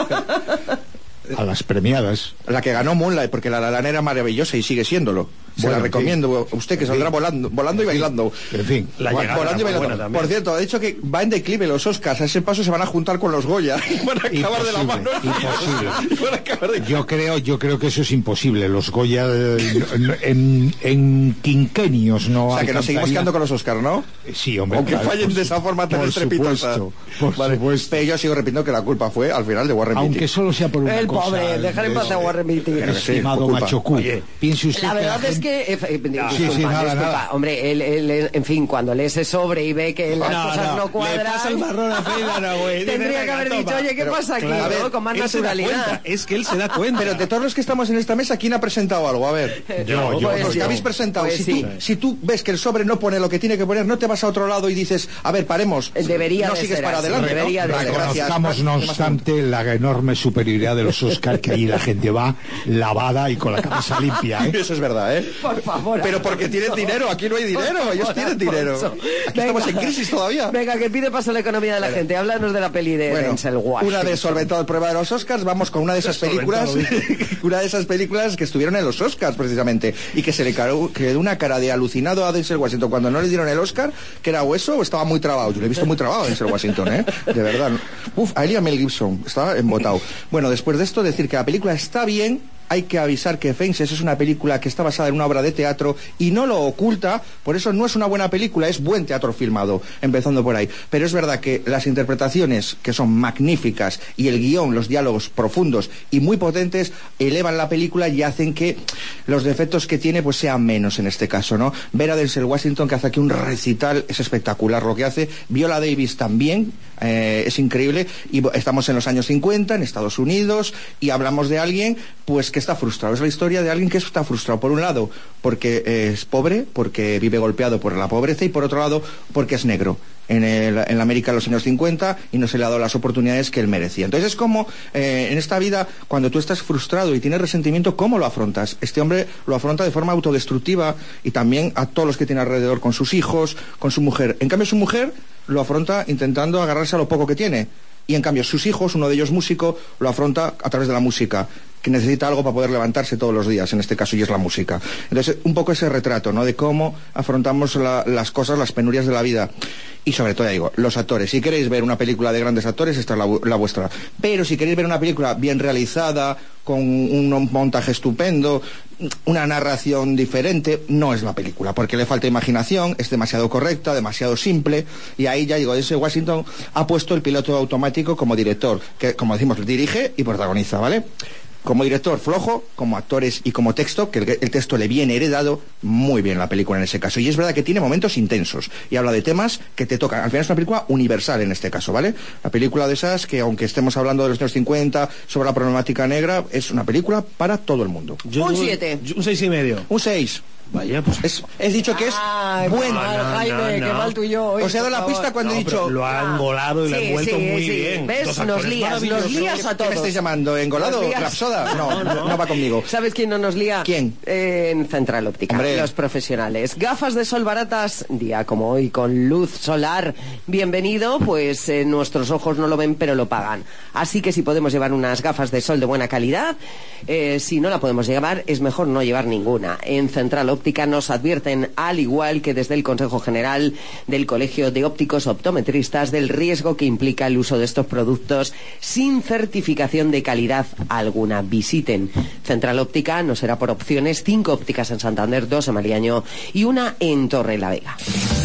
A las premiadas. La que ganó Moonlight, porque La La Land era maravillosa y sigue siéndolo. Se Bueno, la recomiendo. sí. Usted que saldrá volando, volando y bailando. En fin. La Vo- llegada volando y era muy bailando. buena también. Por cierto, ha dicho que va en declive los Oscars. A ese paso se van a juntar con los Goya. Y van a acabar de la mano. Imposible. Y van a acabar de- Yo creo, yo creo que eso es imposible. Los Goya eh, en, en quinquenios no. O sea, que nos seguimos alcanzarían- quedando con los Oscars, ¿no? Sí, hombre. Aunque claro, fallen por de su- esa forma tan por estrepitosa. supuesto, por Vale. supuesto. Pero yo sigo repitiendo que la culpa fue al final de Warren Beatty. Aunque solo sea por una El cosa. pobre, dejar en paz a Warren Beatty. Creo que sí, Estimado por culpa. Machocu, Oye, piense usted La que verdad la es gente- que, eh, eh, disculpa, Sí, sí, nada, disculpa. nada. Hombre, él, él, en fin, cuando lee ese sobre y ve que las No, cosas no, no, le cuadran, pasa el marrón a Ceylan, güey. Dice, tendría que venga, haber toma. dicho, oye, ¿qué Pero, pasa aquí? claro, a ¿no? ver, Con más Él se da naturalidad. cuenta, es que él se da cuenta. Pero de todos los que estamos en esta mesa, ¿quién ha presentado algo? A ver. Yo, yo, Pues Los sí. que habéis presentado. Pues si, sí. tú, si tú ves que el sobre no pone lo que tiene que poner, no te vas a otro lado y dices, a ver, paremos. Debería no de sigues ser para así, adelante. debería ¿no? de Vale, ser. gracias. Reconozcamos, no Más- más obstante, la enorme superioridad de los Oscars, que allí la gente va lavada y con la cabeza limpia, ¿eh? Eso es verdad, ¿eh? Por favor. Pero porque tienen dinero, aquí no hay dinero, ellos tienen dinero. Alfonso. Aquí estamos en crisis todavía. Venga, que pide paso a la economía de la gente. Háblanos de la peli de Bueno, Denzel Washington. una vez solventado el prueba de los Oscars, vamos con una de esas películas, una de esas películas que estuvieron en los Oscars precisamente y que se le caró- quedó una cara de alucinado a Denzel Washington cuando no le dieron el Oscar, que era hueso o estaba muy trabado. Yo lo he visto muy trabado a Denzel Washington, ¿eh? De verdad. Uf, a él y a Mel Gibson, estaba embotado. Bueno, después de esto, decir que la película está bien. Hay que avisar que Fences es una película que está basada en una obra de teatro y no lo oculta, por eso no es una buena película, es buen teatro filmado, empezando por ahí. Pero es verdad que las interpretaciones, que son magníficas, y el guión, los diálogos profundos y muy potentes, elevan la película y hacen que los defectos que tiene pues sean menos en este caso, ¿no? Ver a Denzel Washington, que hace aquí un recital, es espectacular lo que hace. Viola Davis también, eh, es increíble, y estamos en los años cincuenta, en Estados Unidos, y hablamos de alguien pues que está frustrado. Es la historia de alguien que está frustrado, por un lado porque es pobre, porque vive golpeado por la pobreza, y por otro lado porque es negro en, el, en la América de los años cincuenta y no se le ha dado las oportunidades que él merecía. Entonces es como eh, en esta vida, cuando tú estás frustrado y tienes resentimiento, ¿cómo lo afrontas? Este hombre lo afronta de forma autodestructiva, y también a todos los que tiene alrededor, con sus hijos, con su mujer. En cambio, su mujer lo afronta intentando agarrarse a lo poco que tiene, y en cambio sus hijos, uno de ellos músico, lo afronta a través de la música, que necesita algo para poder levantarse todos los días, en este caso, y es la música. Entonces, un poco ese retrato, ¿no?, de cómo afrontamos la, las cosas, las penurias de la vida. Y sobre todo, ya digo, los actores. Si queréis ver una película de grandes actores, esta es la, la vuestra. Pero si queréis ver una película bien realizada, con un montaje estupendo, una narración diferente, no es la película, porque le falta imaginación, es demasiado correcta, demasiado simple, y ahí ya digo, ese Washington ha puesto el piloto automático como director, que, como decimos, dirige y protagoniza, ¿vale? Como director flojo, como actores y como texto, que el, el texto le viene heredado, muy bien la película en ese caso. Y es verdad que tiene momentos intensos y habla de temas que te tocan. Al final es una película universal en este caso, ¿vale? La película de esas que, aunque estemos hablando de los años cincuenta, sobre la problemática negra, es una película para todo el mundo. Yo- Un siete. Un seis y medio. Un seis. Vaya, pues. Es, he dicho que es Ay, qué bueno. mal, No, Jaime, no, qué no. mal tú y yo hoy, Os he dado por la favor. pista cuando he No, dicho... pero lo ha engolado y lo ha Sí, envuelto sí, muy sí. bien. ¿Ves? Dos Nos actores lías, nos maravillosos. lías a ¿Qué me todos. estáis llamando? ¿Engolado? Nos lías. ¿Rapsoda? No, no, no va conmigo. ¿Sabes quién no nos lía? ¿Quién? Eh, en Central Óptica, Hombre. los profesionales. Gafas de sol baratas, día como hoy, con luz solar. Bienvenido, pues eh, nuestros ojos no lo ven, pero lo pagan. Así que si podemos llevar unas gafas de sol de buena calidad, eh, si no la podemos llevar, es mejor no llevar ninguna. En Central Óptica nos advierten, al igual que desde el Consejo General del Colegio de Ópticos Optometristas, del riesgo que implica el uso de estos productos sin certificación de calidad alguna. Visiten Central Óptica, no será por opciones, cinco ópticas en Santander, dos en Maliaño y una en Torre la Vega.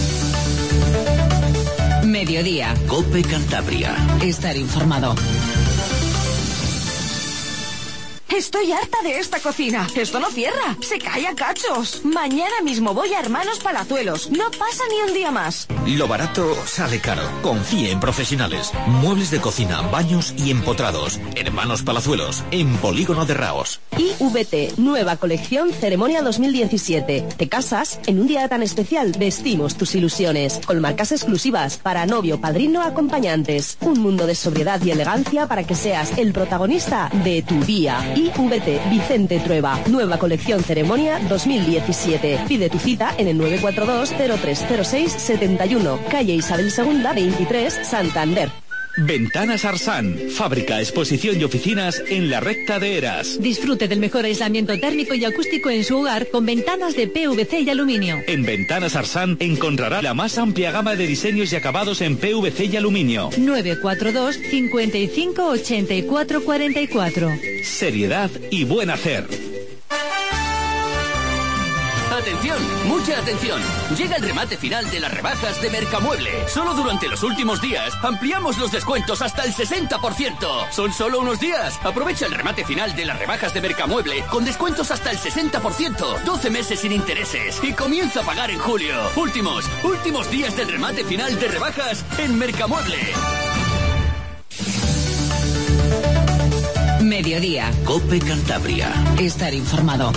Mediodía. Cope Cantabria. Estar informado. Estoy harta de esta cocina. Esto no cierra. Se cae a cachos. Mañana mismo voy a Hermanos Palazuelos. No pasa ni un día más. Lo barato sale caro. Confíe en profesionales. Muebles de cocina, baños y empotrados. Hermanos Palazuelos, en Polígono de Raos. I V T, nueva colección Ceremonia dos mil diecisiete. ¿Te casas? En un día tan especial vestimos tus ilusiones. Con marcas exclusivas para novio, padrino, acompañantes. Un mundo de sobriedad y elegancia para que seas el protagonista de tu día. I V T Vicente Trueba. Nueva colección Ceremonia dos mil diecisiete. Pide tu cita en el nueve cuatro dos cero tres cero seis siete uno, calle Isabel segunda veintitrés, Santander. Ventanas Arsan, fábrica, exposición y oficinas en la recta de Eras. Disfrute del mejor aislamiento térmico y acústico en su hogar con ventanas de P V C y aluminio. En Ventanas Arsan encontrará la más amplia gama de diseños y acabados en P V C y aluminio. nueve cuatro dos cincuenta y cinco ochenta y cuatro cuarenta y cuatro. Seriedad y buen hacer. ¡Atención! ¡Mucha atención! Llega el remate final de las rebajas de Mercamueble. Solo durante los últimos días ampliamos los descuentos hasta el sesenta por ciento. Son solo unos días. Aprovecha el remate final de las rebajas de Mercamueble con descuentos hasta el sesenta por ciento. doce meses sin intereses. Y comienza a pagar en julio. Últimos, últimos días del remate final de rebajas en Mercamueble. Mediodía. Cope Cantabria. Estar informado.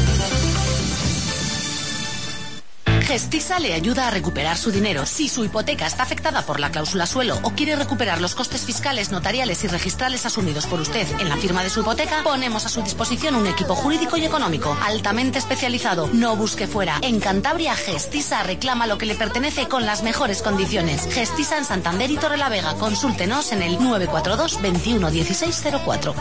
Gestisa le ayuda a recuperar su dinero. Si su hipoteca está afectada por la cláusula suelo o quiere recuperar los costes fiscales, notariales y registrales asumidos por usted en la firma de su hipoteca, ponemos a su disposición un equipo jurídico y económico altamente especializado. No busque fuera. En Cantabria, Gestisa reclama lo que le pertenece con las mejores condiciones. Gestisa en Santander y Torrelavega. Consúltenos en el nueve cuatro dos veintiuno dieciséis cero cuatro.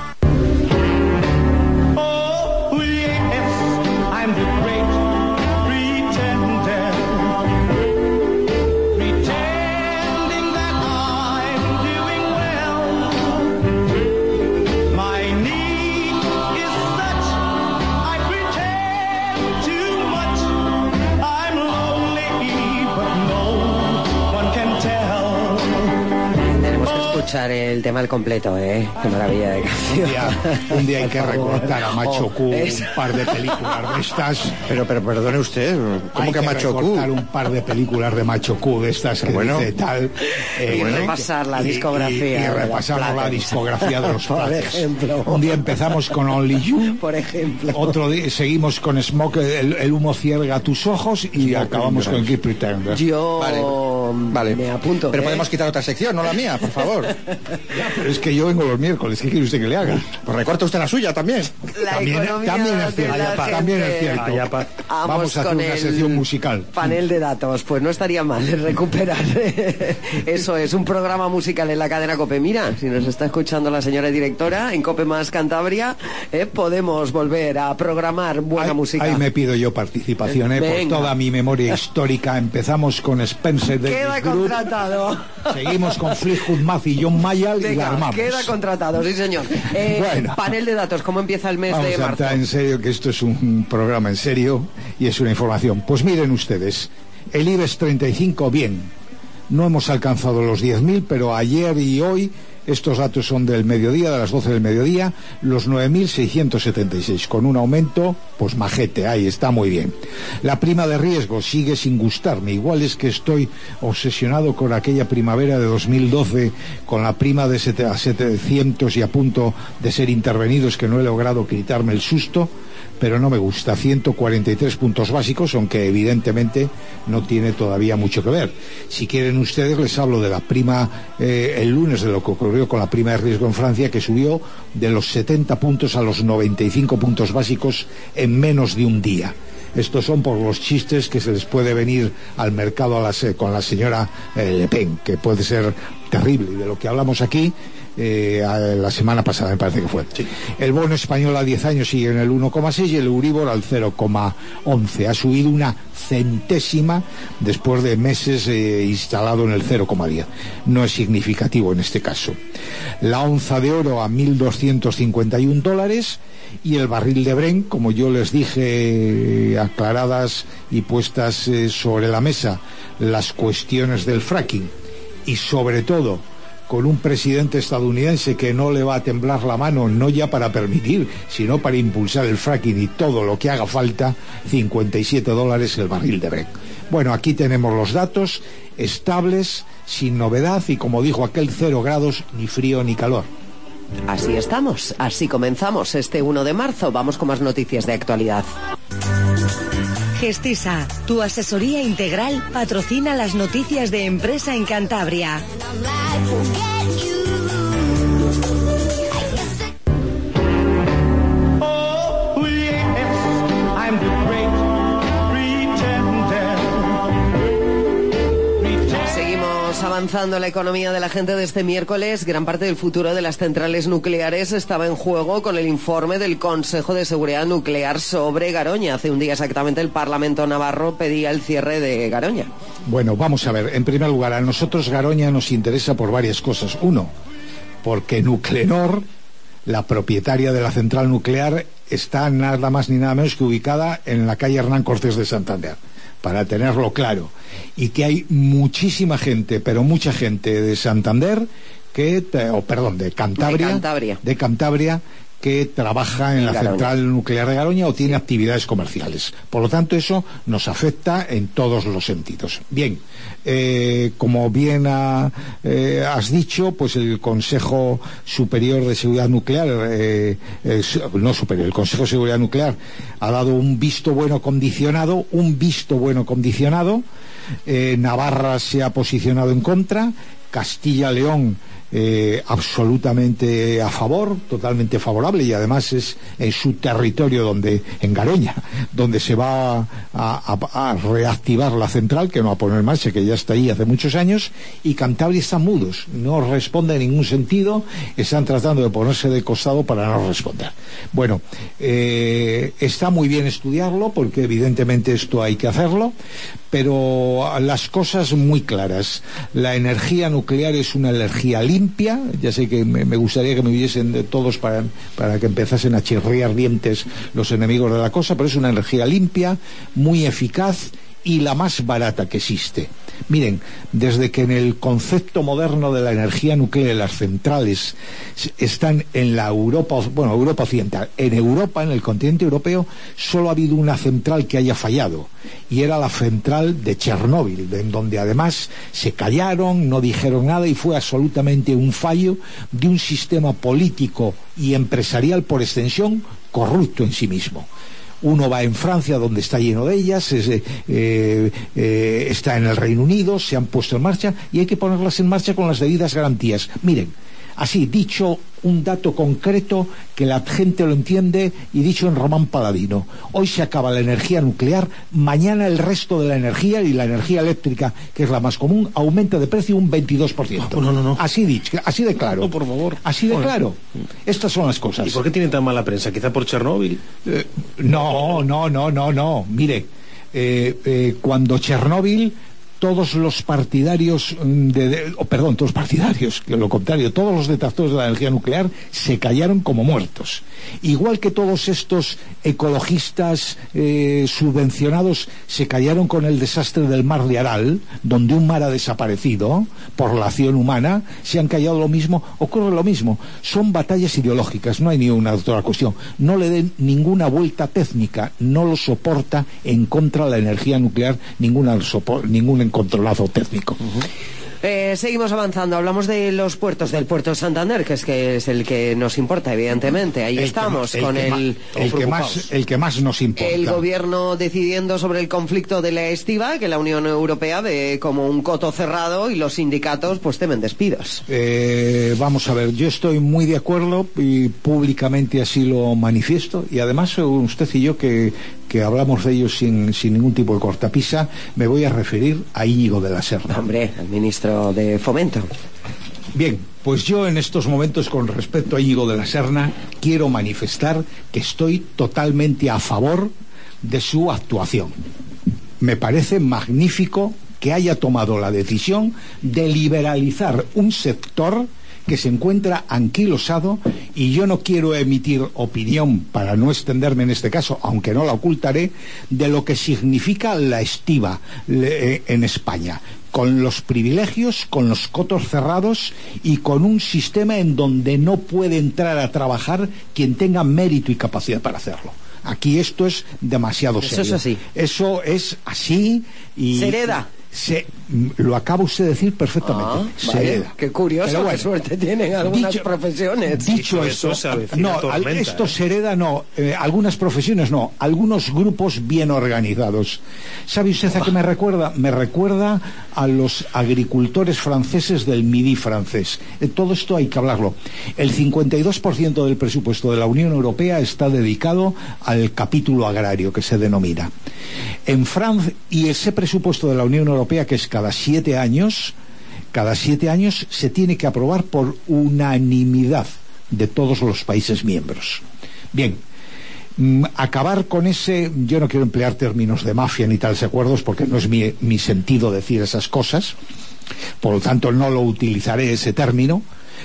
El tema al completo, ¿eh? Qué maravilla de canción. Un día, un día hay que recortar a Macho Q oh, es... un par de películas de estas. Pero, pero perdone usted, ¿cómo hay que, que Macho Q? recortar un par de películas de Macho Q de estas que bueno, dice tal. Eh, y bueno, repasar la discografía. Y, y, y repasamos la discografía de los Por ejemplo. Un día empezamos con Only You. Por ejemplo. Otro día seguimos con Smoke, el, el humo cierga tus ojos y Smoke acabamos con Keep Pretender. Yo vale, vale. me apunto. Pero ¿eh? podemos quitar otra sección, no la mía, por favor. Ya, pero es que yo vengo los miércoles, ¿qué quiere usted que le haga? Pues recorta usted la suya también. La también, también es cierto. Ayapa, también es cierto. Ayapa. Vamos a hacer una sección musical. Panel de datos, pues no estaría mal recuperar. Eso es, un programa musical en la cadena COPE. Mira, si nos está escuchando la señora directora en COPE más Cantabria, eh, podemos volver a programar buena ahí, música. Ahí me pido yo participación, eh, por toda mi memoria histórica. Empezamos con Spencer de Queda contratado. Seguimos con Fleetwood Mac y John Mayall. Venga, y la armamos. Queda contratado, sí señor. Eh, bueno, panel de datos, ¿cómo empieza el mes vamos de marzo? A entrar en serio, que esto es un programa en serio y es una información. Pues miren ustedes, el IBEX treinta y cinco, bien, no hemos alcanzado los diez mil, pero ayer y hoy, estos datos son del mediodía, de las doce del mediodía, los nueve mil seiscientos setenta y seis, con un aumento, pues majete, ahí está muy bien. La prima de riesgo sigue sin gustarme, igual es que estoy obsesionado con aquella primavera de dos mil doce, con la prima de setecientos y a punto de ser intervenidos, que no he logrado quitarme el susto, pero no me gusta. Ciento cuarenta y tres puntos básicos, aunque evidentemente no tiene todavía mucho que ver. Si quieren ustedes, les hablo de la prima eh, el lunes, de lo que ocurrió con la prima de riesgo en Francia, que subió de los setenta puntos a los noventa y cinco puntos básicos en menos de un día. Estos son por los chistes que se les puede venir al mercado a la, con la señora eh, Le Pen, que puede ser terrible, y de lo que hablamos aquí eh, la semana pasada me parece que fue. Sí. El bono español a diez años sigue en el uno coma seis y el Euribor al cero coma once. Ha subido una centésima después de meses eh, instalado en el cero coma diez. No es significativo en este caso. La onza de oro a mil doscientos cincuenta y un dólares y el barril de Brent, como yo les dije, aclaradas y puestas eh, sobre la mesa las cuestiones del fracking y sobre todo con un presidente estadounidense que no le va a temblar la mano, no ya para permitir, sino para impulsar el fracking y todo lo que haga falta, cincuenta y siete dólares el barril de Brent. Bueno, aquí tenemos los datos estables, sin novedad y, como dijo aquel, cero grados, ni frío ni calor. Así estamos, así comenzamos este uno de marzo. Vamos con más noticias de actualidad. Gestisa, tu asesoría integral, patrocina las noticias de empresa en Cantabria. Avanzando la economía de la gente de este miércoles, gran parte del futuro de las centrales nucleares estaba en juego con el informe del Consejo de Seguridad Nuclear sobre Garoña. Hace un día exactamente el Parlamento navarro pedía el cierre de Garoña. Bueno, vamos a ver. En primer lugar, a nosotros Garoña nos interesa por varias cosas. Uno, porque Nuclenor, la propietaria de la central nuclear, está nada más ni nada menos que ubicada en la calle Hernán Cortés de Santander, para tenerlo claro, y que hay muchísima gente, pero mucha gente de Santander que, o perdón, de Cantabria, de Cantabria, de Cantabria que trabaja en, en la Garoña. Central nuclear de Garoña o tiene actividades comerciales. Por lo tanto, eso nos afecta en todos los sentidos. Bien, eh, como bien ha, eh, has dicho, pues el Consejo Superior de Seguridad Nuclear, eh, eh, no superior, el Consejo de Seguridad Nuclear ha dado un visto bueno condicionado, un visto bueno condicionado. Eh, Navarra se ha posicionado en contra, Castilla-León Eh, absolutamente a favor, totalmente favorable, y además es en su territorio, donde en Garoña, donde se va a, a, a reactivar la central, que no va a poner en marcha, que ya está ahí hace muchos años, y Cantabria están mudos, no responde en ningún sentido, están tratando de ponerse de costado para no responder. Bueno, eh, está muy bien estudiarlo, porque evidentemente esto hay que hacerlo, pero las cosas muy claras. La energía nuclear es una energía limpia. Ya sé que me, me gustaría que me viesen de todos para, para que empezasen a chirriar dientes los enemigos de la cosa, pero es una energía limpia, muy eficaz y la más barata que existe. Miren, desde que en el concepto moderno de la energía nuclear las centrales están en la Europa, bueno, Europa occidental, en Europa, en el continente europeo, solo ha habido una central que haya fallado, y era la central de Chernóbil, en donde además se callaron, no dijeron nada, y fue absolutamente un fallo de un sistema político y empresarial por extensión corrupto en sí mismo. Uno va en Francia, donde está lleno de ellas, es, eh, eh, está en el Reino Unido, se han puesto en marcha, y hay que ponerlas en marcha con las debidas garantías. Miren, así, dicho un dato concreto que la gente lo entiende, y dicho en Román Paladino: hoy se acaba la energía nuclear, mañana el resto de la energía, y la energía eléctrica, que es la más común, aumenta de precio un veintidós por ciento. No, no, no. Así dicho, así de claro. No, por favor. Así de Bueno. claro. Estas son las cosas. ¿Y por qué tienen tan mala prensa? ¿Quizá por Chernóbil? Eh, no, no, no, no, no. Mire, eh, eh, cuando Chernóbil, todos los partidarios de, de oh, perdón, todos los partidarios, que lo contrario, todos los detractores de la energía nuclear se callaron como muertos. Igual que todos estos ecologistas eh, subvencionados se callaron con el desastre del mar de Aral, donde un mar ha desaparecido por la acción humana, se han callado lo mismo, ocurre lo mismo. Son batallas ideológicas, no hay ni una otra cuestión. No le den ninguna vuelta técnica, no lo soporta en contra de la energía nuclear ninguna sopor, ningún controlazo técnico. Uh-huh. Eh, seguimos avanzando, hablamos de los puertos, del puerto de Santander, que es que es el que nos importa, evidentemente. Ahí el estamos que, el con que el ma, el que más el que más nos importa. El gobierno decidiendo sobre el conflicto de la estiba, que la Unión Europea ve como un coto cerrado, y los sindicatos pues temen despidos. Eh, vamos a ver, yo estoy muy de acuerdo, y públicamente así lo manifiesto, y además usted y yo que que hablamos de ellos sin, sin ningún tipo de cortapisa, me voy a referir a Íñigo de la Serna. Hombre, el ministro de Fomento. Bien, pues yo en estos momentos, con respecto a Íñigo de la Serna, quiero manifestar que estoy totalmente a favor de su actuación. Me parece magnífico que haya tomado la decisión de liberalizar un sector que se encuentra anquilosado, y yo no quiero emitir opinión, para no extenderme en este caso, aunque no la ocultaré, de lo que significa la estiba en España, con los privilegios, con los cotos cerrados y con un sistema en donde no puede entrar a trabajar quien tenga mérito y capacidad para hacerlo. Aquí esto es demasiado serio. Eso es así. Eso es así y... Se hereda. Se, lo acaba usted de decir perfectamente. Ah, se vale. hereda. Qué curioso, bueno, qué suerte tienen algunas dicho, profesiones. Dicho eso, eso, se no, tormenta, esto ¿eh? se hereda, no, eh, algunas profesiones no, algunos grupos bien organizados. ¿Sabe usted a qué me recuerda? Me recuerda a los agricultores franceses del Midi francés. Eh, todo esto hay que hablarlo. El cincuenta y dos por ciento del presupuesto de la Unión Europea está dedicado al capítulo agrario, que se denomina. En Francia, y ese presupuesto de la Unión Europea, que es cada siete años, cada siete años se tiene que aprobar por unanimidad de todos los países miembros. Bien, mm, acabar con ese, yo no quiero emplear términos de mafia ni tales acuerdos porque no es mi, mi sentido decir esas cosas, por lo tanto no lo utilizaré ese término.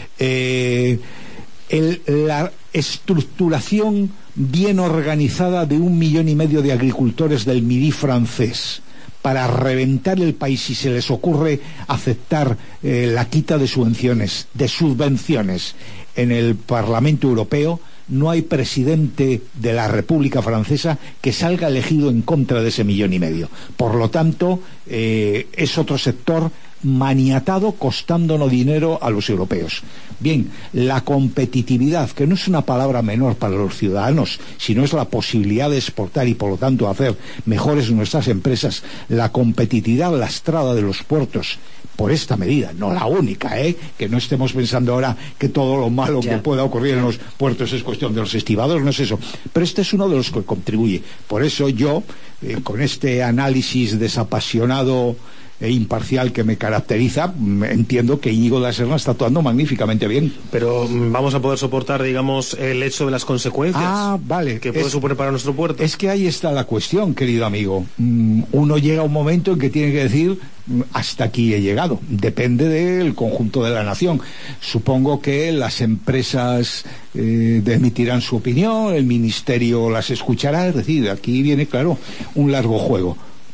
Eh, el, la estructuración bien organizada de un millón y medio de agricultores del Midi francés para reventar el país si se les ocurre aceptar eh, la quita de subvenciones, de subvenciones en el Parlamento Europeo, no hay presidente de la República Francesa que salga elegido en contra de ese millón y medio. Por lo tanto, eh, es otro sector maniatado, costándonos dinero a los europeos. Bien, la competitividad, que no es una palabra menor para los ciudadanos, sino es la posibilidad de exportar y por lo tanto hacer mejores nuestras empresas, la competitividad lastrada de los puertos por esta medida, no la única, ¿eh? Que no estemos pensando ahora que todo lo malo ya que pueda ocurrir en los puertos es cuestión de los estibadores, no es eso, pero este es uno de los que contribuye. Por eso yo, eh, con este análisis desapasionado e imparcial que me caracteriza, entiendo que Íñigo de la Serna está actuando magníficamente bien. Pero vamos a poder soportar, digamos, el hecho de las consecuencias ah, vale. que puede es, suponer para nuestro puerto. Es que ahí está la cuestión, querido amigo. Uno llega a un momento en que tiene que decir hasta aquí he llegado. Depende del conjunto de la nación. Supongo que las empresas eh, emitirán su opinión, el ministerio las escuchará, es decir, aquí viene, claro, un largo juego.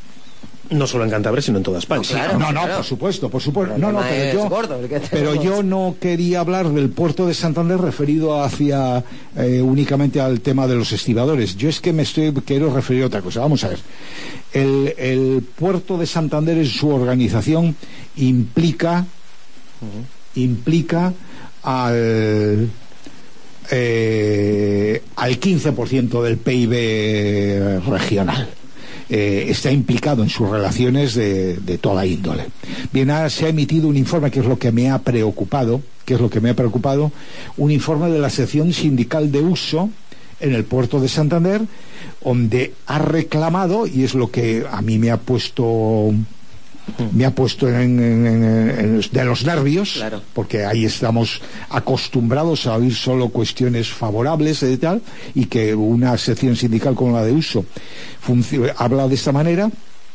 No solo en Cantabria, sino en toda España. No, claro, no, no, claro. por supuesto, por supuesto. No, no, pero yo, gordo, pero yo no quería hablar del puerto de Santander referido hacia eh, únicamente al tema de los estibadores. Yo es que me estoy quiero referir a otra cosa. Vamos a ver. El, el puerto de Santander en su organización implica uh-huh. implica al eh, al quince por ciento del P I B regional. Eh, está implicado en sus relaciones de, de toda índole. Bien, ahora se ha emitido un informe que es lo que me ha preocupado, que es lo que me ha preocupado, un informe de la sección sindical de uso en el puerto de Santander, donde ha reclamado, y es lo que a mí me ha puesto me ha puesto en, en, en, en, de los nervios, claro. Porque ahí estamos acostumbrados a oír solo cuestiones favorables y tal, y que una sección sindical como la de uso habla de esta manera,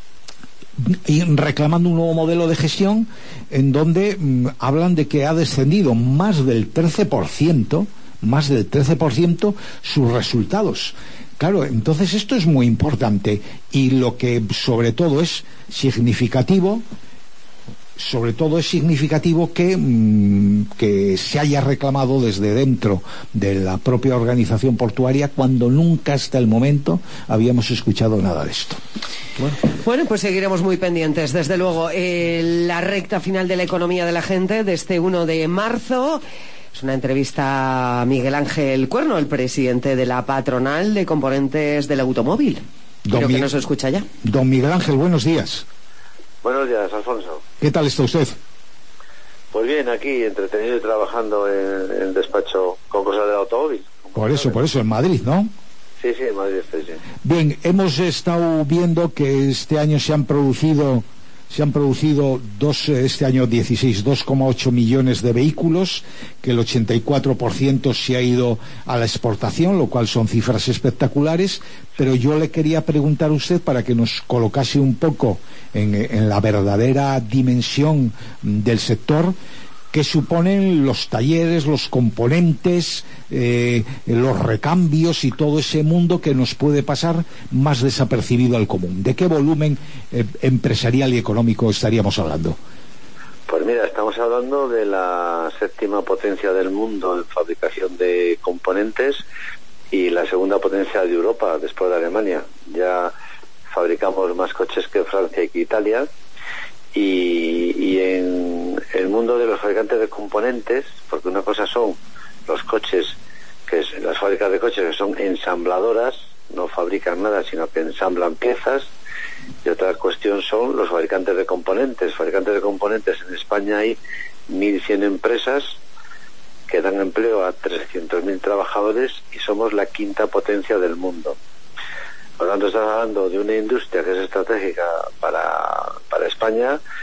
y reclamando un nuevo modelo de gestión en donde mm, hablan de que ha descendido más del trece por ciento más del trece por ciento sus resultados. Claro, entonces esto es muy importante, y lo que sobre todo es significativo, sobre todo es significativo que, mmm, que se haya reclamado desde dentro de la propia organización portuaria cuando nunca hasta el momento habíamos escuchado nada de esto. Bueno, bueno pues seguiremos muy pendientes. Desde luego, eh, la recta final de la economía de la gente de este uno de marzo. Es una entrevista a Miguel Ángel Cuerno, el presidente de la patronal de componentes del automóvil. Creo que nos escucha ya. Don Miguel Ángel, buenos días. Buenos días, Alfonso. ¿Qué tal está usted? Pues bien, aquí entretenido y trabajando en, en el despacho con cosas del automóvil. Por eso, por eso, en Madrid, ¿no? Sí, sí, en Madrid estoy, sí. Bien, hemos estado viendo que este año se han producido... Se han producido dos, este año dieciséis, dos coma ocho millones de vehículos, que el ochenta y cuatro por ciento se ha ido a la exportación, lo cual son cifras espectaculares, pero yo le quería preguntar a usted para que nos colocase un poco en, en la verdadera dimensión del sector. ¿Qué suponen los talleres, los componentes, eh, los recambios y todo ese mundo que nos puede pasar más desapercibido al común? ¿De qué volumen eh, empresarial y económico estaríamos hablando? Pues mira, estamos hablando de la séptima potencia del mundo en fabricación de componentes y la segunda potencia de Europa después de Alemania. Ya fabricamos más coches que Francia y que Italia. Y, y en el mundo de los fabricantes de componentes, porque una cosa son los coches, que es, las fábricas de coches que son ensambladoras, no fabrican nada sino que ensamblan piezas, y otra cuestión son los fabricantes de componentes. Fabricantes de componentes en España hay mil cien empresas que dan empleo a trescientos mil trabajadores y somos la quinta potencia del mundo. Por lo tanto, estamos hablando de una industria que es estratégica para, para España,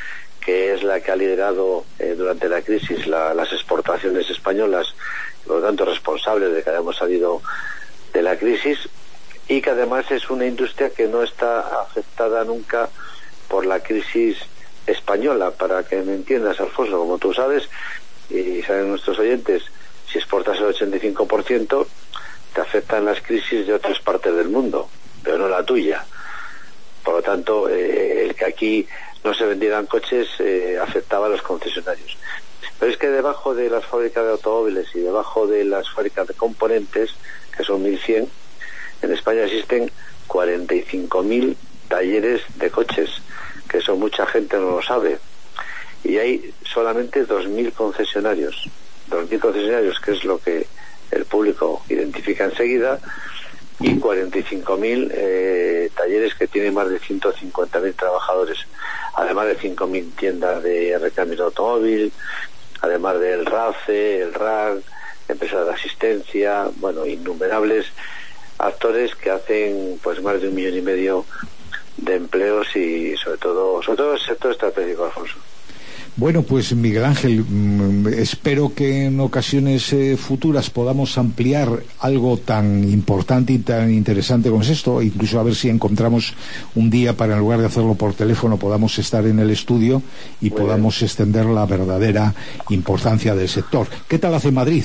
que es la que ha liderado eh, durante la crisis la, las exportaciones españolas, por lo tanto responsable de que hayamos salido de la crisis, y que además es una industria que no está afectada nunca por la crisis española. Para que me entiendas, Alfonso, como tú sabes y saben nuestros oyentes, si exportas el ochenta y cinco por ciento te afectan las crisis de otras partes del mundo, pero no la tuya. Por lo tanto, eh, el que aquí no se vendieran coches eh, afectaba a los concesionarios. Pero es que debajo de las fábricas de automóviles y debajo de las fábricas de componentes, que son mil cien, en España existen cuarenta y cinco mil talleres de coches, que eso mucha gente no lo sabe. Y hay solamente dos mil concesionarios. dos mil concesionarios, que es lo que el público identifica enseguida, y cuarenta y cinco mil eh, talleres que tienen más de ciento cincuenta mil trabajadores, además de cinco mil tiendas de recambio de automóvil, además del RACE, el RAG, empresas de asistencia, bueno, innumerables actores que hacen pues más de un millón y medio de empleos, y sobre todo, sobre todo el sector estratégico, Alfonso. Bueno, pues Miguel Ángel, mmm, espero que en ocasiones eh, futuras podamos ampliar algo tan importante y tan interesante como es esto, incluso a ver si encontramos un día para, en lugar de hacerlo por teléfono, podamos estar en el estudio y Muy podamos bien. extender la verdadera importancia del sector. ¿Qué tal hace Madrid?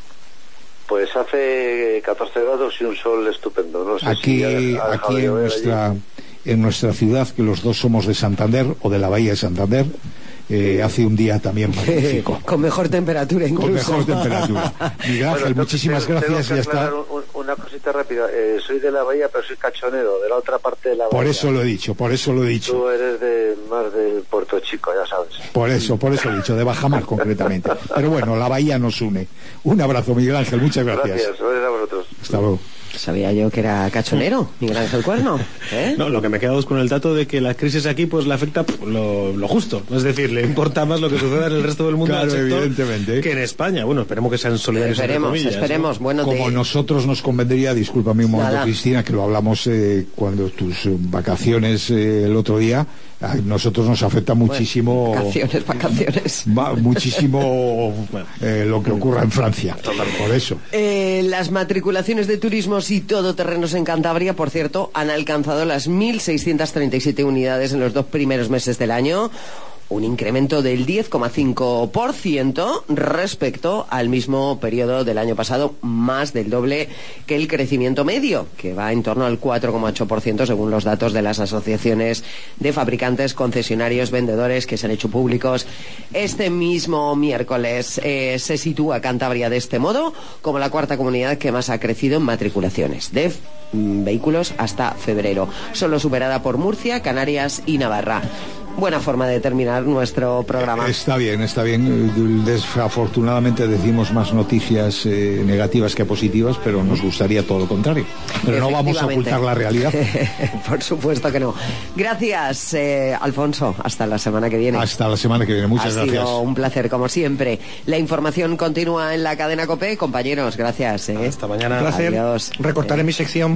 Pues hace catorce grados y un sol estupendo. No sé aquí si ha, ha aquí en nuestra, en nuestra ciudad, que los dos somos de Santander, o de la Bahía de Santander, Eh, hace un día también magnífico. Con mejor temperatura incluso. Con mejor temperatura. Miguel Ángel, bueno, muchísimas tengo, gracias. Tengo que ya está. Un, una cosita rápida. Eh, soy de la Bahía, pero soy cachonero, de la otra parte de la Bahía. Por eso lo he dicho, por eso lo he dicho. Tú eres de más del Puerto Chico, ya sabes. Por eso, por eso lo he dicho, de Bajamar concretamente. Pero bueno, la Bahía nos une. Un abrazo, Miguel Ángel, muchas gracias. Gracias, gracias a vosotros. Hasta luego. Sabía yo que era cachonero, Miguel Ángel Cuerno. ¿Eh? No, lo que me quedo es con el dato de que la crisis aquí pues le afecta lo, lo justo. Es decir, le importa más lo que suceda en el resto del mundo, claro, al sector, evidentemente, que en España. Bueno, esperemos que sean solidarios. Esperemos, comillas, esperemos. ¿no? Bueno, como de... nosotros nos convendría, discúlpame un momento, Nada. Cristina, que lo hablamos eh, cuando tus eh, vacaciones eh, el otro día, a nosotros nos afecta muchísimo. Bueno, vacaciones, vacaciones. Va, muchísimo eh, lo que ocurra en Francia. Por eso. Eh, las matriculaciones de turismos y todoterrenos en Cantabria, por cierto, han alcanzado las mil seiscientas treinta y siete unidades en los dos primeros meses del año. Un incremento del diez coma cinco por ciento respecto al mismo periodo del año pasado, más del doble que el crecimiento medio, que va en torno al cuatro coma ocho por ciento según los datos de las asociaciones de fabricantes, concesionarios, vendedores que se han hecho públicos este mismo miércoles. Eh, se sitúa Cantabria de este modo como la cuarta comunidad que más ha crecido en matriculaciones de mm, vehículos hasta febrero, solo superada por Murcia, Canarias y Navarra. Buena forma de terminar nuestro programa. Está bien, está bien. Desafortunadamente decimos más noticias eh, negativas que positivas, pero nos gustaría todo lo contrario. Pero no vamos a ocultar la realidad. Por supuesto que no. Gracias, eh, Alfonso. Hasta la semana que viene. Hasta la semana que viene. Muchas ha gracias. Ha sido un placer, como siempre. La información continúa en la cadena COPE. Compañeros, gracias. Eh. Hasta mañana. Un placer. Adiós. Recortaré eh. mi sección.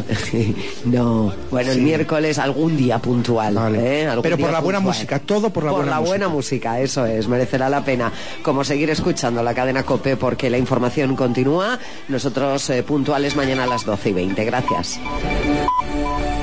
No. Bueno, sí. El miércoles algún día puntual. Vale. ¿eh? Algún pero día por la buena puntual. música, todo por la por buena la música. buena música, eso es, merecerá la pena. Como seguir escuchando la cadena COPE, porque la información continúa. Nosotros eh, puntuales mañana a las doce y veinte. Gracias.